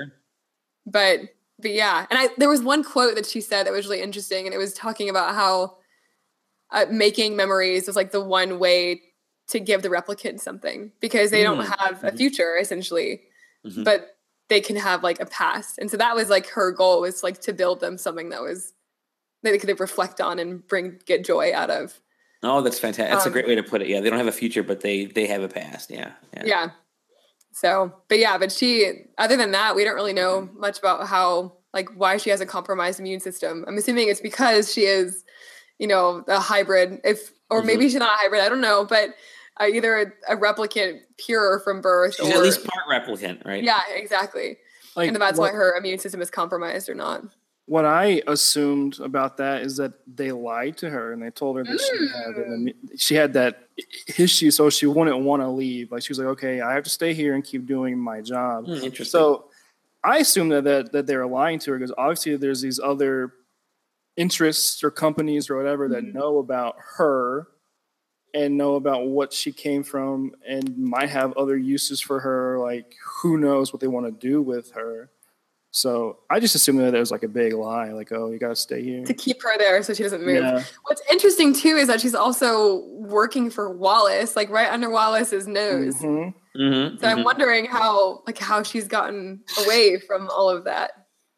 But yeah. And there was one quote that she said that was really interesting. And it was talking about how making memories is like the one way to give the replicants something because they don't have a future essentially, but they can have like a past. And so that was like her goal was like to build them something that they could reflect on and get joy out of. Oh, that's fantastic. That's a great way to put it. Yeah, they don't have a future, but they have a past. Yeah. So, but she, other than that, we don't really know much about why she has a compromised immune system. I'm assuming it's because she is, a hybrid, or maybe she's not a hybrid. I don't know, but either a replicant pure from birth. She's at least part replicant, right? Yeah, exactly. And that's why her immune system is compromised or not. What I assumed about that is that they lied to her and they told her that she had that issue, so she wouldn't want to leave. Like she was like, okay, I have to stay here and keep doing my job. Interesting. So I assume that they were lying to her because obviously there's these other interests or companies or whatever that know about her and know about what she came from and might have other uses for her. Like who knows what they want to do with her. So I just assumed that it was like a big lie, like, oh, you got to stay here. To keep her there so she doesn't move. Yeah. What's interesting, too, is that she's also working for Wallace, like right under Wallace's nose. So I'm wondering how she's gotten away from all of that.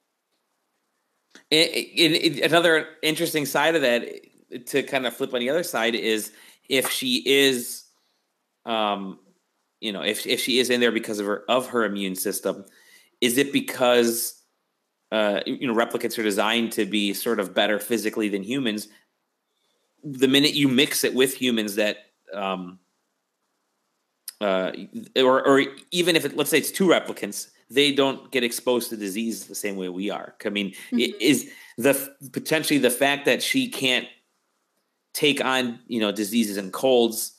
Another interesting side of that, to kind of flip on the other side, is if she is, if she is in there because of her immune system, is it because, replicants are designed to be sort of better physically than humans? The minute you mix it with humans that, or even if let's say it's two replicants, they don't get exposed to disease the same way we are. I mean, is potentially the fact that she can't take on, diseases and colds,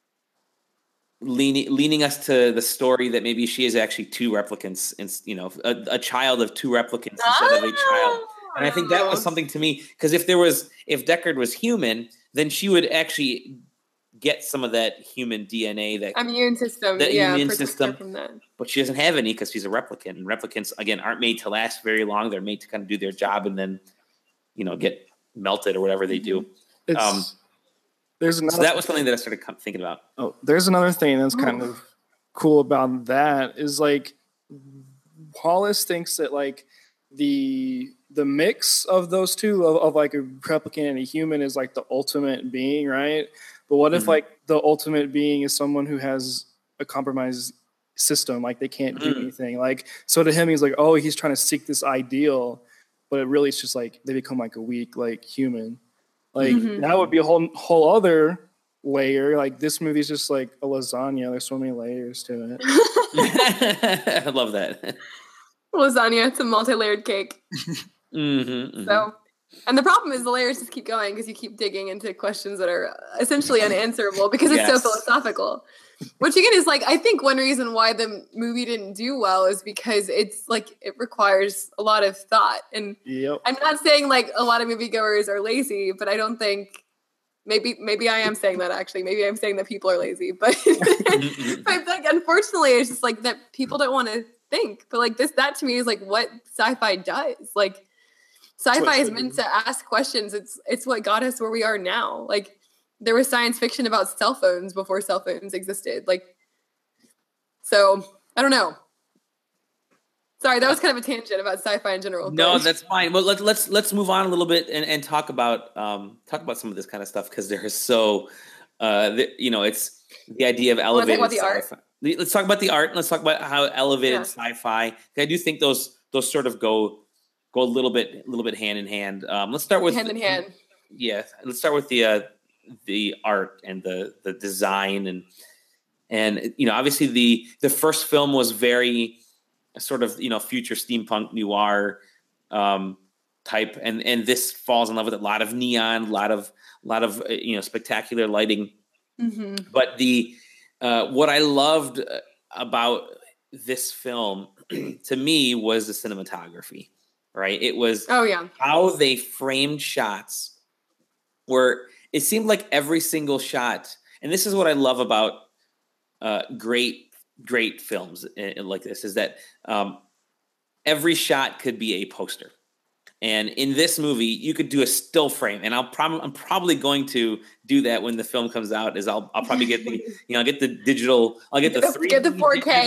leaning us to the story that maybe she is actually two replicants and a child of two replicants instead of a child. And I think that was something to me, because if Deckard was human, then she would actually get some of that human DNA, that immune system, from that. But she doesn't have any because she's a replicant, and replicants again aren't made to last very long. They're made to kind of do their job and then get melted or whatever they do. So that was something that I started thinking about. Oh, there's another thing that's kind of cool about that is like Wallace thinks that like the mix of those two of like a replicant and a human is like the ultimate being, right? But what if like the ultimate being is someone who has a compromised system. Like they can't do anything. Like, so to him, he's like, oh, he's trying to seek this ideal, but it really it's just like they become like a weak like human. Like that would be a whole other layer. Like this movie's just like a lasagna. There's so many layers to it. I love that. Lasagna, it's a multi-layered cake. So, and the problem is the layers just keep going because you keep digging into questions that are essentially unanswerable because it's so philosophical. Which again is like, I think one reason why the movie didn't do well is because it's like, it requires a lot of thought. And I'm not saying like a lot of moviegoers are lazy, but I don't think, maybe I am saying that actually. Maybe I'm saying that people are lazy, but, but like, unfortunately it's just like that people don't want to think. But like that to me is like what sci-fi does. Like sci-fi is meant to ask questions. It's what got us where we are now. Like, there was science fiction about cell phones before cell phones existed. Like, so I don't know. Sorry, that was kind of a tangent about sci-fi in general. No, that's fine. Well, let's move on a little bit and talk about some of this kind of stuff because there's so, it's the idea of elevated sci-fi. Let's talk about the art. Let's talk about how elevated sci-fi. I do think those sort of go a little bit hand in hand. Let's start with hand in hand. Yeah, let's start with the art and the design and obviously the first film was very sort of future steampunk noir type and this falls in love with a lot of neon, a lot of spectacular lighting. But the what I loved about this film to me was the cinematography, right? It was how they framed shots where it seemed like every single shot, and this is what I love about great films like this, is that every shot could be a poster. And in this movie, you could do a still frame, and I'm probably going to do that when the film comes out. Is I'll probably get the get the digital, I'll get the 4K, get the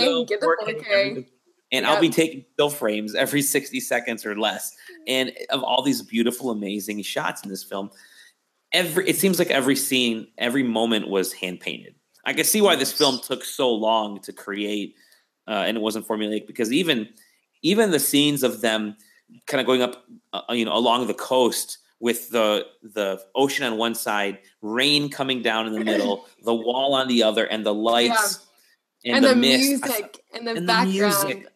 4K, and I'll be taking still frames every 60 seconds or less, and of all these beautiful, amazing shots in this film. It seems like every scene, every moment was hand painted. I can see why this film took so long to create, and it wasn't formulaic, because even the scenes of them kind of going up, along the coast with the ocean on one side, rain coming down in the middle, the wall on the other, and the lights and the mist, music and the background. Music.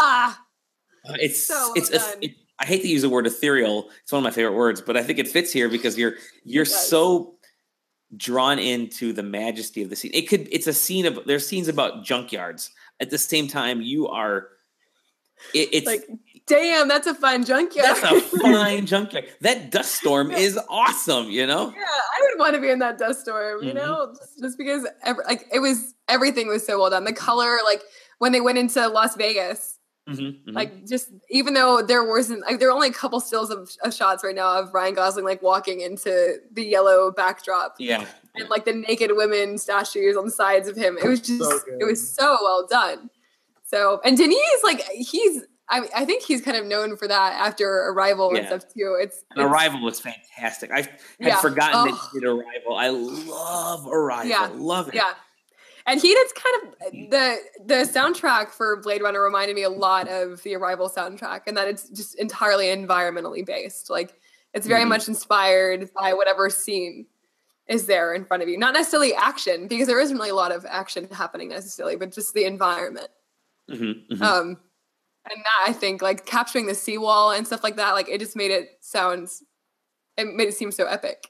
It's so I hate to use the word ethereal. It's one of my favorite words, but I think it fits here because you're so drawn into the majesty of the scene. There's scenes about junkyards. At the same time, it's like, damn, that's a fine junkyard. That's a fine junkyard. That dust storm is awesome, Yeah, I would want to be in that dust storm, just because everything was so well done. The color, like when they went into Las Vegas, like just even though there were only a couple stills of shots right now of Ryan Gosling like walking into the yellow backdrop, and like the naked women statues on the sides of him. It was just it was so well done. So, and Denis, like I think he's kind of known for that after Arrival and stuff too. Arrival was fantastic. I had forgotten that he did Arrival. I love Arrival. Love it. Yeah. And he did kind of the soundtrack for Blade Runner reminded me a lot of the Arrival soundtrack, and that it's just entirely environmentally based. Like it's very much inspired by whatever scene is there in front of you. Not necessarily action, because there isn't really a lot of action happening necessarily, but just the environment. And that, I think, like capturing the seawall and stuff like that, like it just made it seem so epic.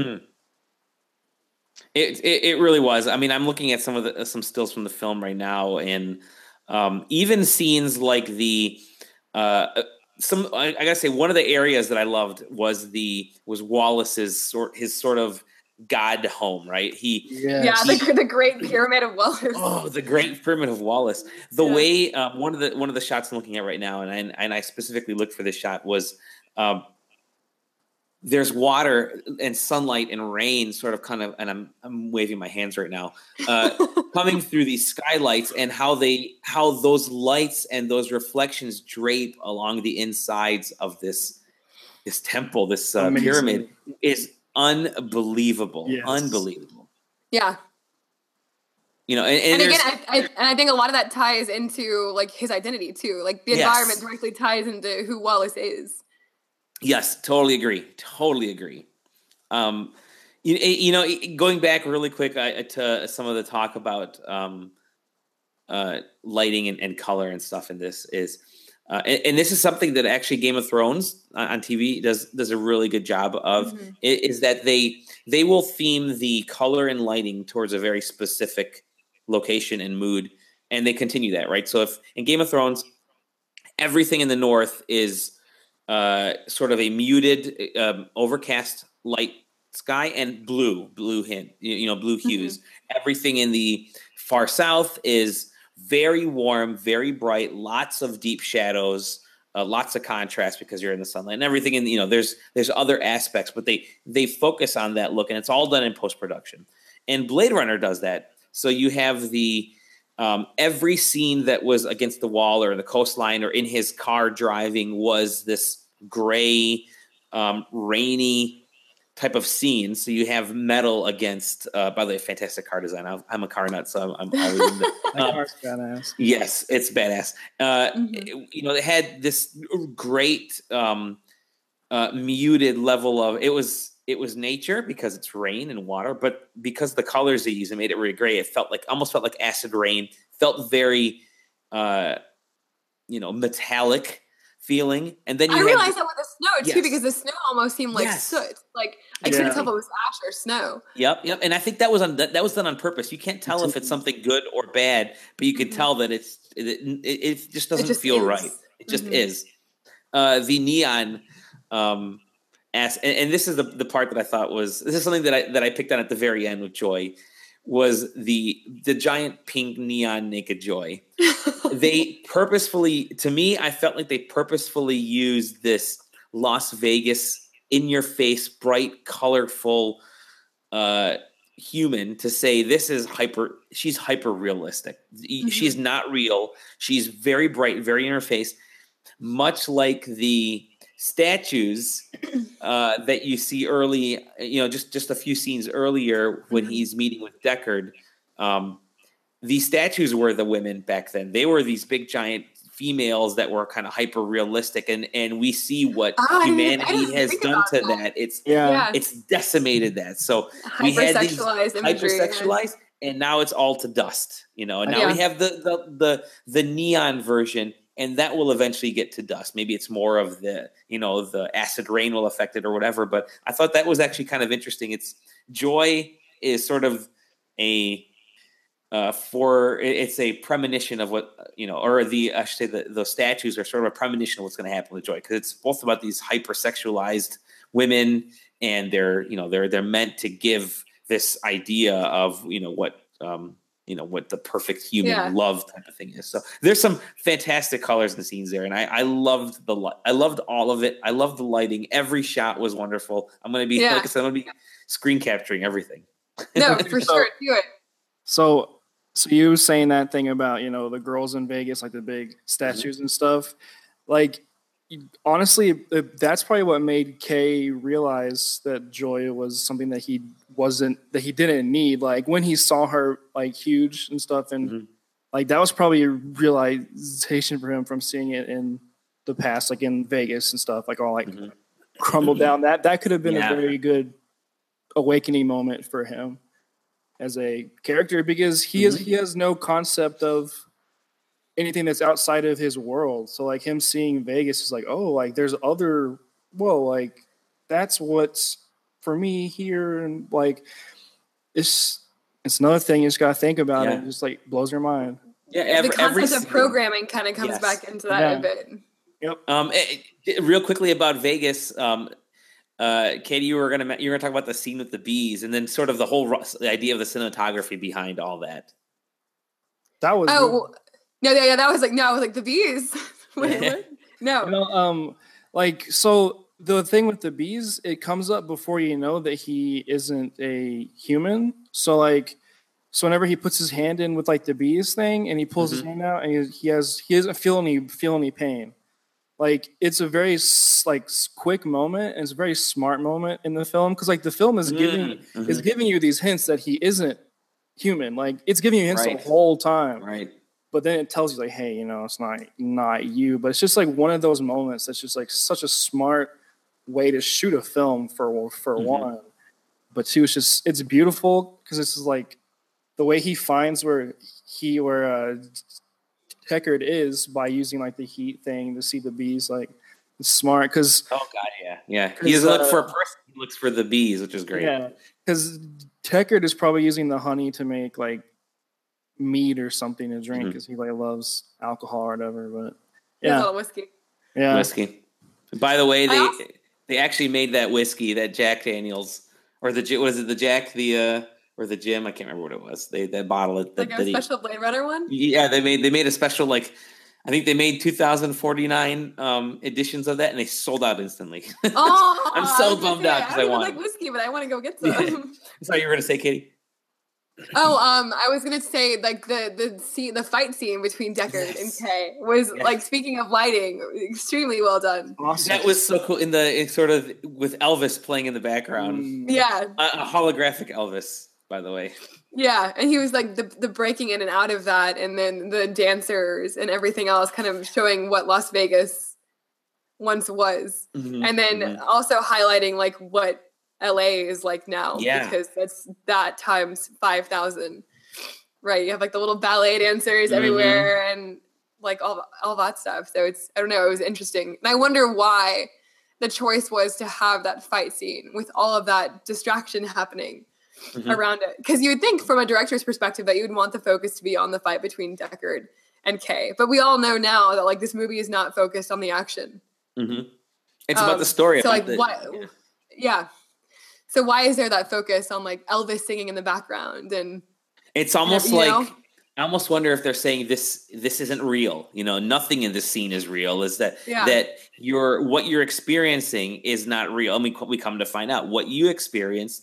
It really was. I mean, I'm looking at some stills from the film right now, and even scenes like I gotta say, one of the areas that I loved was Wallace's his sort of god home, right? The Great Pyramid of Wallace. Oh, the Great Pyramid of Wallace. The way one of the shots I'm looking at right now, and I specifically looked for this shot, was there's water and sunlight and rain sort of kind of, and I'm waving my hands right now, coming through these skylights, and how those lights and those reflections drape along the insides of this temple, this pyramid is unbelievable. Yes. Unbelievable. Yeah. and again, I think a lot of that ties into like his identity too. Like the environment directly ties into who Wallace is. Yes, totally agree. Going back really quick to some of the talk about lighting and color and stuff in this is, and this is something that actually Game of Thrones on TV does a really good job of, is that they will theme the color and lighting towards a very specific location and mood, and they continue that, right? So if in Game of Thrones, everything in the north is sort of a muted, overcast light sky and blue hint, blue hues. Everything in the far south is very warm, very bright, lots of deep shadows, lots of contrast because you're in the sunlight, and everything in, there's other aspects, but they focus on that look, and it's all done in post-production. And Blade Runner does that. So you have the every scene that was against the wall or the coastline or in his car driving was this gray, rainy type of scene. So you have metal against, by the way, fantastic car design. I'm a car nut, so I'm always in the, car's badass. Yes, it's badass. It had this great muted level of it was nature because it's rain and water, but because the colors they used, it made it really gray. It almost felt like acid rain. Felt very, metallic feeling. And then I realized that with the snow too, because the snow almost seemed like soot. Like I couldn't tell if it was ash or snow. Yep. And I think that was done on purpose. You can't tell if it's something good or bad, but you can tell that it just doesn't feel right. It just is. The neon. And this is the part that I thought this is something that I picked on at the very end with Joy, was the giant pink neon naked Joy. They purposefully, to me, I felt like they purposefully used this Las Vegas in your face, bright, colorful human to say she's hyper realistic. She's not real. She's very bright, very in her face, much like the statues that you see early, just a few scenes earlier when he's meeting with Deckard. These statues were the women back then. They were these big giant females that were kind of hyper realistic, and we see what humanity has done to that. It's decimated that. So we had these hypersexualized, and now it's all to dust. And now we have the neon version. And that will eventually get to dust. Maybe it's more of the acid rain will affect it or whatever. But I thought that was actually kind of interesting. Joy is sort of it's a premonition of what, or I should say those statues are sort of a premonition of what's going to happen with Joy. Because it's both about these hypersexualized women, and they're meant to give this idea of, what the perfect human love type of thing is. So there's some fantastic colors in the scenes there. And I loved I loved all of it. I loved the lighting. Every shot was wonderful. I'm going to be, like I said, I'm going to be screen capturing everything. No, for sure. Do it. So you saying that thing about, the girls in Vegas, like the big statues and stuff, like, honestly, that's probably what made Kay realize that Joy was something that he didn't need. Like when he saw her like huge and stuff, and like that was probably a realization for him from seeing it in the past, like in Vegas and stuff, like all like crumbled down. That could have been a very good awakening moment for him as a character, because he has no concept of anything that's outside of his world. So like him seeing Vegas is like, oh, like there's like that's what's for me here. And like, it's another thing you just got to think about. It just like blows your mind. Yeah. The concept of programming kind of comes back into that a bit. Yep. Real quickly about Vegas. Katie, you were gonna talk about the scene with the bees, and then sort of the idea of the cinematography behind all that. That was that was like the bees. Wait, no. Like, so the thing with the bees, it comes up before you know that he isn't a human. So whenever he puts his hand in with like the bees thing, and he pulls his hand out, and he doesn't feel any pain. Like, it's a very like quick moment, and it's a very smart moment in the film, because like the film is giving you these hints that he isn't human. Like it's giving you hints Right. the whole time. Right. But then it tells you like, hey, it's not you. But it's just like one of those moments that's just like such a smart way to shoot a film for one. But two, it's beautiful because this is like the way he finds where Deckard is by using like the heat thing to see the bees. Like it's smart because oh god, yeah. He doesn't look for a person; he looks for the bees, which is great. Yeah, because Deckard is probably using the honey to make like mead or something to drink because he like loves alcohol or whatever. But yeah, whiskey. Yeah, whiskey. By the way, they actually made that whiskey, that Jack Daniels, or the Jack or the Jim? I can't remember what it was. They bottle it. Like a special Blade Runner one. Yeah, they made a special like. I think they made 2049 editions of that, and they sold out instantly. Oh, I'm so bummed out because I want like whiskey, but I want to go get some. Sorry, you were going to say, Katie? I was gonna say like the fight scene between Deckard and Kay was like, speaking of lighting, extremely well done. Awesome. That was so cool in sort of with Elvis playing in the background. Yeah, a holographic Elvis, by the way. Yeah, and he was like the breaking in and out of that, and then the dancers and everything else, kind of showing what Las Vegas once was, and then also highlighting like what LA is like now, because that's that times 5,000, right? You have like the little ballet dancers everywhere and like all that stuff. So I don't know, it was interesting. And I wonder why the choice was to have that fight scene with all of that distraction happening around it. Because you would think from a director's perspective that you would want the focus to be on the fight between Deckard and Kay. But we all know now that like this movie is not focused on the action. It's about the story. So like what? Yeah. So why is there that focus on like Elvis singing in the background? And it's almost like I almost wonder if they're saying this isn't real. Nothing in this scene is real. Is that what you're experiencing is not real? I mean, we come to find out what you experienced.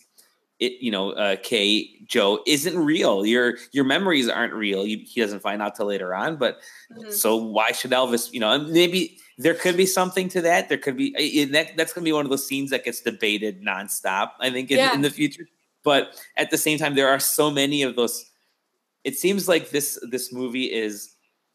Kay, Joe, isn't real. Your memories aren't real. He doesn't find out till later on. But so why should Elvis? Maybe there could be something to that. There could be that's going to be one of those scenes that gets debated nonstop, I think, in the future. But at the same time, there are so many of those. It seems like this movie is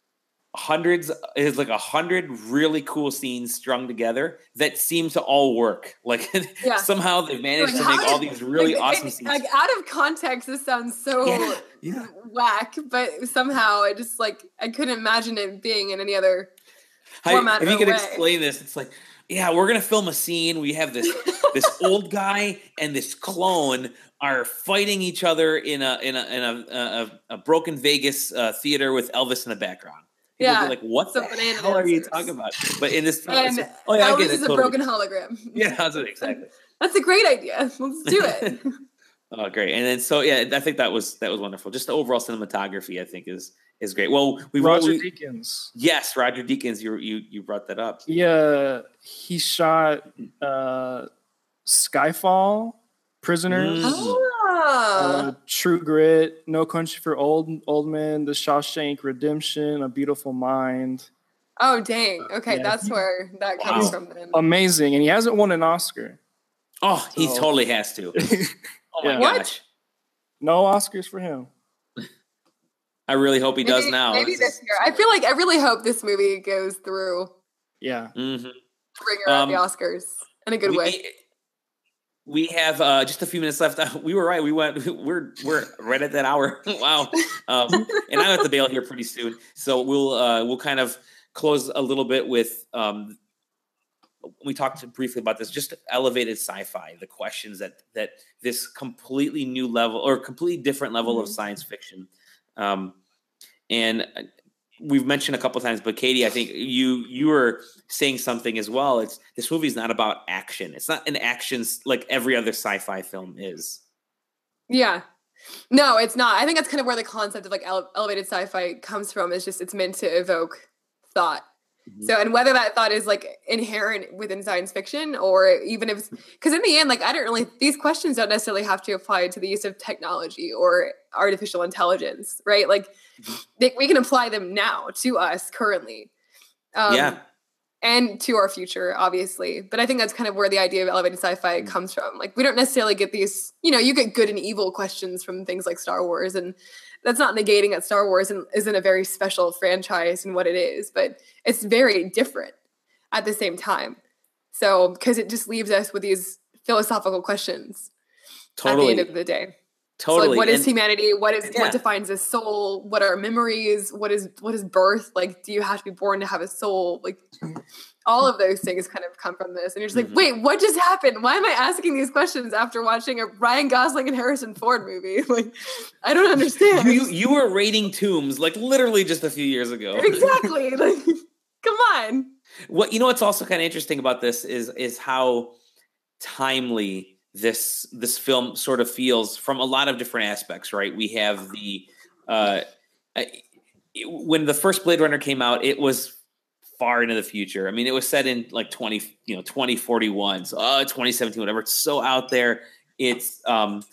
like 100 really cool scenes strung together that seem to all work. Like somehow they've managed to make all these really awesome scenes. Like out of context, this sounds so whack, but somehow I just like I couldn't imagine it being in any other format. If you could explain this, it's like, we're gonna film a scene. We have this old guy and this clone are fighting each other in a broken Vegas theater with Elvis in the background. People be like, what the hell are you talking about? But in this, I get it. This is a broken hologram. Yeah, that's it, exactly. That's a great idea. Let's do it. Oh, great! And then I think that was wonderful. Just the overall cinematography, I think, is great. Well, Roger Deakins. Yes, Roger Deakins. You brought that up. Yeah, he shot Skyfall, Prisoners. True Grit, No Country for Old Men, The Shawshank Redemption, A Beautiful Mind. Oh, dang. Okay, that's where that comes from then. Amazing. And he hasn't won an Oscar. Oh, he totally has to. Oh, my gosh. No Oscars for him. I really hope he does now. Maybe this year. I feel like I really hope this movie goes through. Yeah. Bring around the Oscars in a good way. We have just a few minutes left. We were right. We're right at that hour. Wow. And I have to bail here pretty soon. So we'll kind of close a little bit with we talked briefly about this, just elevated sci-fi, the questions that this completely new level or completely different level of science fiction. And we've mentioned a couple of times, but Katie, I think you were saying something as well. This movie is not about action. It's not an action like every other sci-fi film is. Yeah. No, it's not. I think that's kind of where the concept of like elevated sci-fi comes from. It's meant to evoke thought. So, and whether that thought is like inherent within science fiction or even if, because in the end, like these questions don't necessarily have to apply to the use of technology or artificial intelligence, right? Like we can apply them now to us currently. and to our future, obviously. But I think that's kind of where the idea of elevated sci-fi comes from. Like, we don't necessarily get these, you get good and evil questions from things like Star Wars, and that's not negating that Star Wars isn't a very special franchise in what it is, but it's very different at the same time. So, because it just leaves us with these philosophical questions at the end of the day. Totally. So, like, what is humanity? What defines a soul? What are memories? What is birth? Like, do you have to be born to have a soul? Like, all of those things kind of come from this. And you're just like, wait, what just happened? Why am I asking these questions after watching a Ryan Gosling and Harrison Ford movie? Like, I don't understand. You were raiding tombs, like, literally just a few years ago. Exactly. Like, come on. What's also kind of interesting about this is how timely this film sort of feels from a lot of different aspects, right? We have when the first Blade Runner came out, it was far into the future. I mean, it was set in like 2041, so 2017, whatever. It's so out there. It's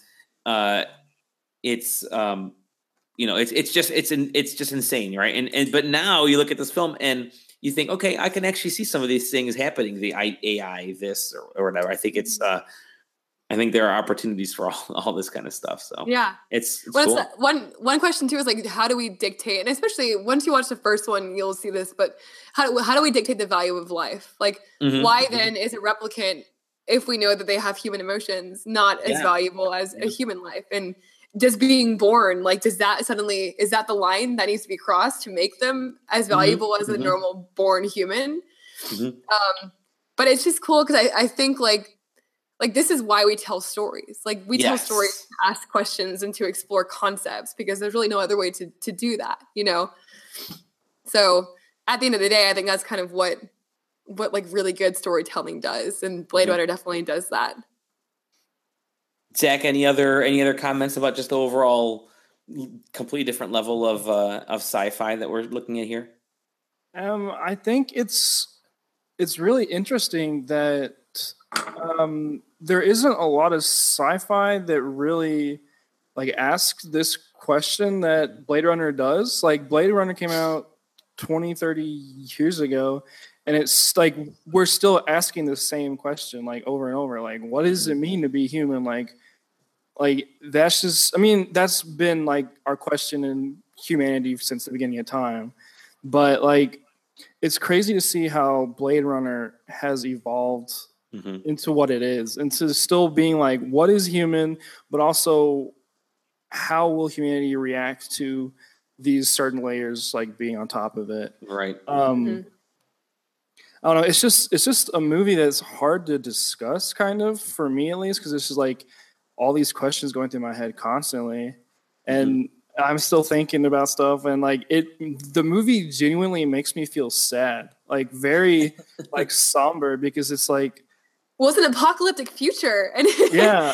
just insane, right? And but now you look at this film and you think, okay, I can actually see some of these things happening. The AI, this or whatever. I think there are opportunities for all this kind of stuff. So yeah, it's cool. One question too is like, how do we dictate? And especially once you watch the first one, you'll see this. But how do we dictate the value of life? Like, why then is a replicant, if we know that they have human emotions, not as valuable as a human life? And just being born, like, is that the line that needs to be crossed to make them as valuable as a normal born human? But it's just cool because I think like this is why we tell stories. Like, we tell stories to ask questions and to explore concepts, because there's really no other way to do that, So at the end of the day, I think that's kind of what like really good storytelling does, and Blade Runner definitely does that. Zach, any other comments about just the overall completely different level of sci-fi that we're looking at here? I think it's really interesting that there isn't a lot of sci-fi that really like asks this question that Blade Runner does. Like, Blade Runner came out 20, 30 years ago, and it's like we're still asking the same question like over and over. Like, what does it mean to be human? Like that's just, I mean, that's been like our question in humanity since the beginning of time. But like, it's crazy to see how Blade Runner has evolved into what it is, and to still being like, what is human, but also how will humanity react to these certain layers, like being on top of it. Right. I don't know. It's just a movie that's hard to discuss, kind of, for me at least, because it's just like all these questions going through my head constantly, and I'm still thinking about stuff, and like the movie genuinely makes me feel sad, like very like somber, because it's like, well, it's an apocalyptic future, and yeah,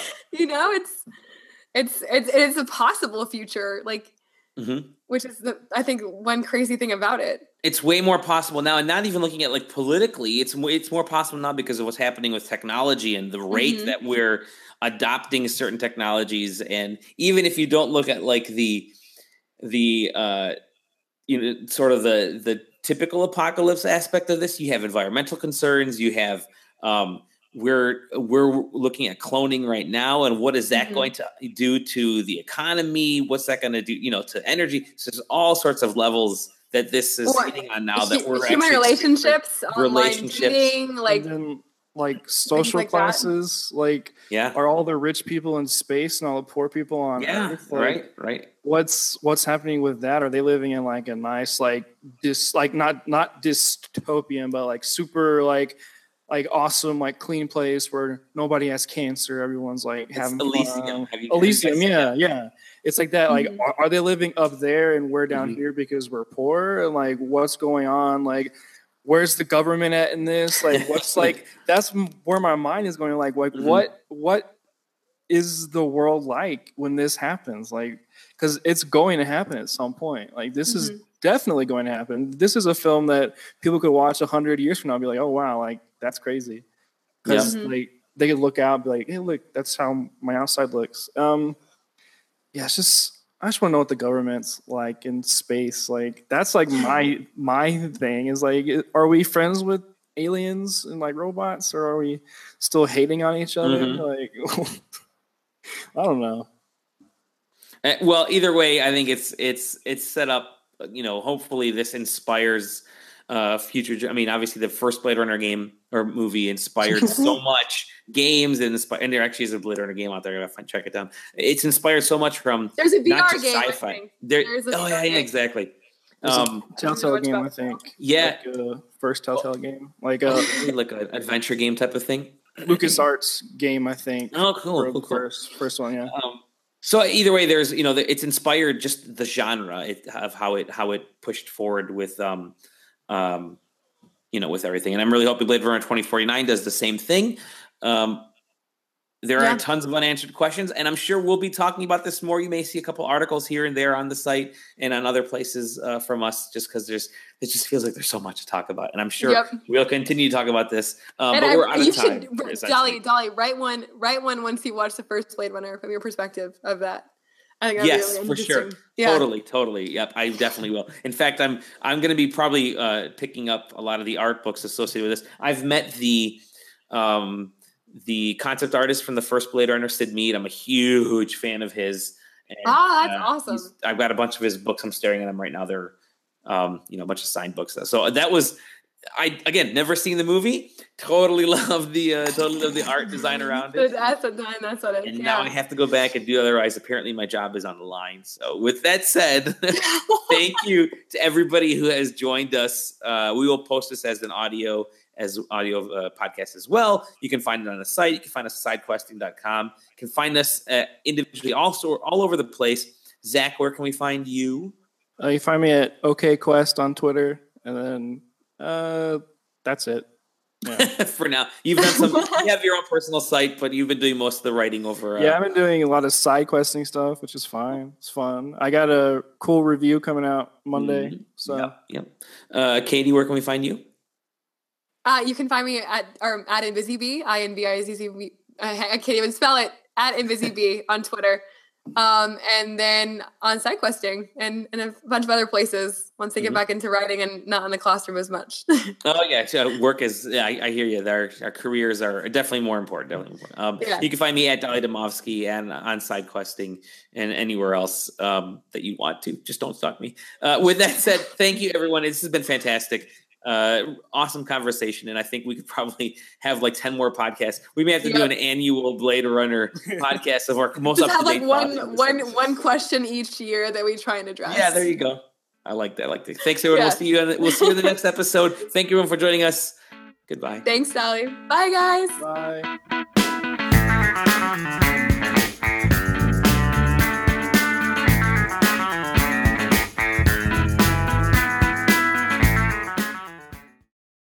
it's a possible future, like, which is I think one crazy thing about it. It's way more possible now, and not even looking at like politically, it's more possible now because of what's happening with technology and the rate that we're adopting certain technologies. And even if you don't look at like the sort of the typical apocalypse aspect of this, you have environmental concerns, you have we're looking at cloning right now, and what is that going to do to the economy? What's that going to do, to energy? So there's all sorts of levels that this is hitting on now, that we're human relationships, dating, like, and then, like social like classes, that. Like, are all the rich people in space and all the poor people on Earth? Like, right. What's happening with that? Are they living in like a nice not dystopian, but like super like awesome, like clean place where nobody has cancer, everyone's like having Elysium. Elysium, yeah. It's like that. Like, are they living up there and we're down here because we're poor? And like, what's going on? Like, where's the government at in this? Like, what's like? That's where my mind is going. Like what is the world like when this happens? Like, because it's going to happen at some point. Like, this is definitely going to happen. This is a film that people could watch 100 years from now and be like, oh wow, like that's crazy. Because like they could look out and be like, hey, look, that's how my outside looks. It's just, I just want to know what the government's like in space. Like, that's like my thing is like, are we friends with aliens and like robots, or are we still hating on each other? Like, I don't know. Well, either way, I think it's set up. Hopefully this inspires future. I mean, obviously the first Blade Runner game or movie inspired so much games, and there actually is a Blade Runner game out there. I gotta check it down. It's inspired so much from there's a VR not just game. Sci-fi. Yeah, exactly. Telltale game, I think. Yeah, like first Telltale game, like like an adventure game type of thing. LucasArts game, I think. Oh, cool. First one, yeah. So either way, there's it's inspired just the genre of how it pushed forward with with everything, and I'm really hoping Blade Runner 2049 does the same thing. There are tons of unanswered questions, and I'm sure we'll be talking about this more. You may see a couple articles here and there on the site and on other places from us, just because it just feels like there's so much to talk about, and I'm sure we'll continue to talk about this. But we're out of time. Dolly, write one once you watch the first Blade Runner from your perspective of that. I think yes, really for sure. Yeah. Totally. Yep, I definitely will. In fact, I'm going to be probably picking up a lot of the art books associated with this. I've met the concept artist from the first Blade Runner, Sid Mead. I'm a huge fan of his. And, that's awesome. I've got a bunch of his books. I'm staring at them right now. They're, a bunch of signed books. So that was, never seen the movie. Totally love the art design around it. That's what it is. And now I have to go back and do otherwise. Apparently my job is on the line. So with that said, thank you to everybody who has joined us. We will post this as an audio podcast as well. You can find it on the site. You can find us at sidequesting.com. You can find us individually also all over the place. Zach, where can we find you? You find me at OKQuest on Twitter, and then that's it. Yeah. For now, you have your own personal site, but you've been doing most of the writing over. I've been doing a lot of side questing stuff, which is fine. It's fun. I got a cool review coming out Monday. So, Katie, where can we find you? You can find me at InvisiB, INVIZZB. I can't even spell it. At InvisiB on Twitter. And then on SideQuesting and a bunch of other places once they get back into writing and not in the classroom as much. Work is, I hear you. Our careers are definitely more important. You can find me at Dolly Demovsky and on SideQuesting and anywhere else that you want to. Just don't stalk me. With that said, thank you, everyone. This has been fantastic. Awesome conversation, and I think we could probably have like 10 more podcasts. We may have to do an annual Blade Runner podcast of our most up-to-date one question each year that we try and address. Yeah, there you go. I like that. Thanks, everyone. We'll see you in the next episode. Thank you, everyone, for joining us. Goodbye. Thanks, Sally. Bye, guys. Bye.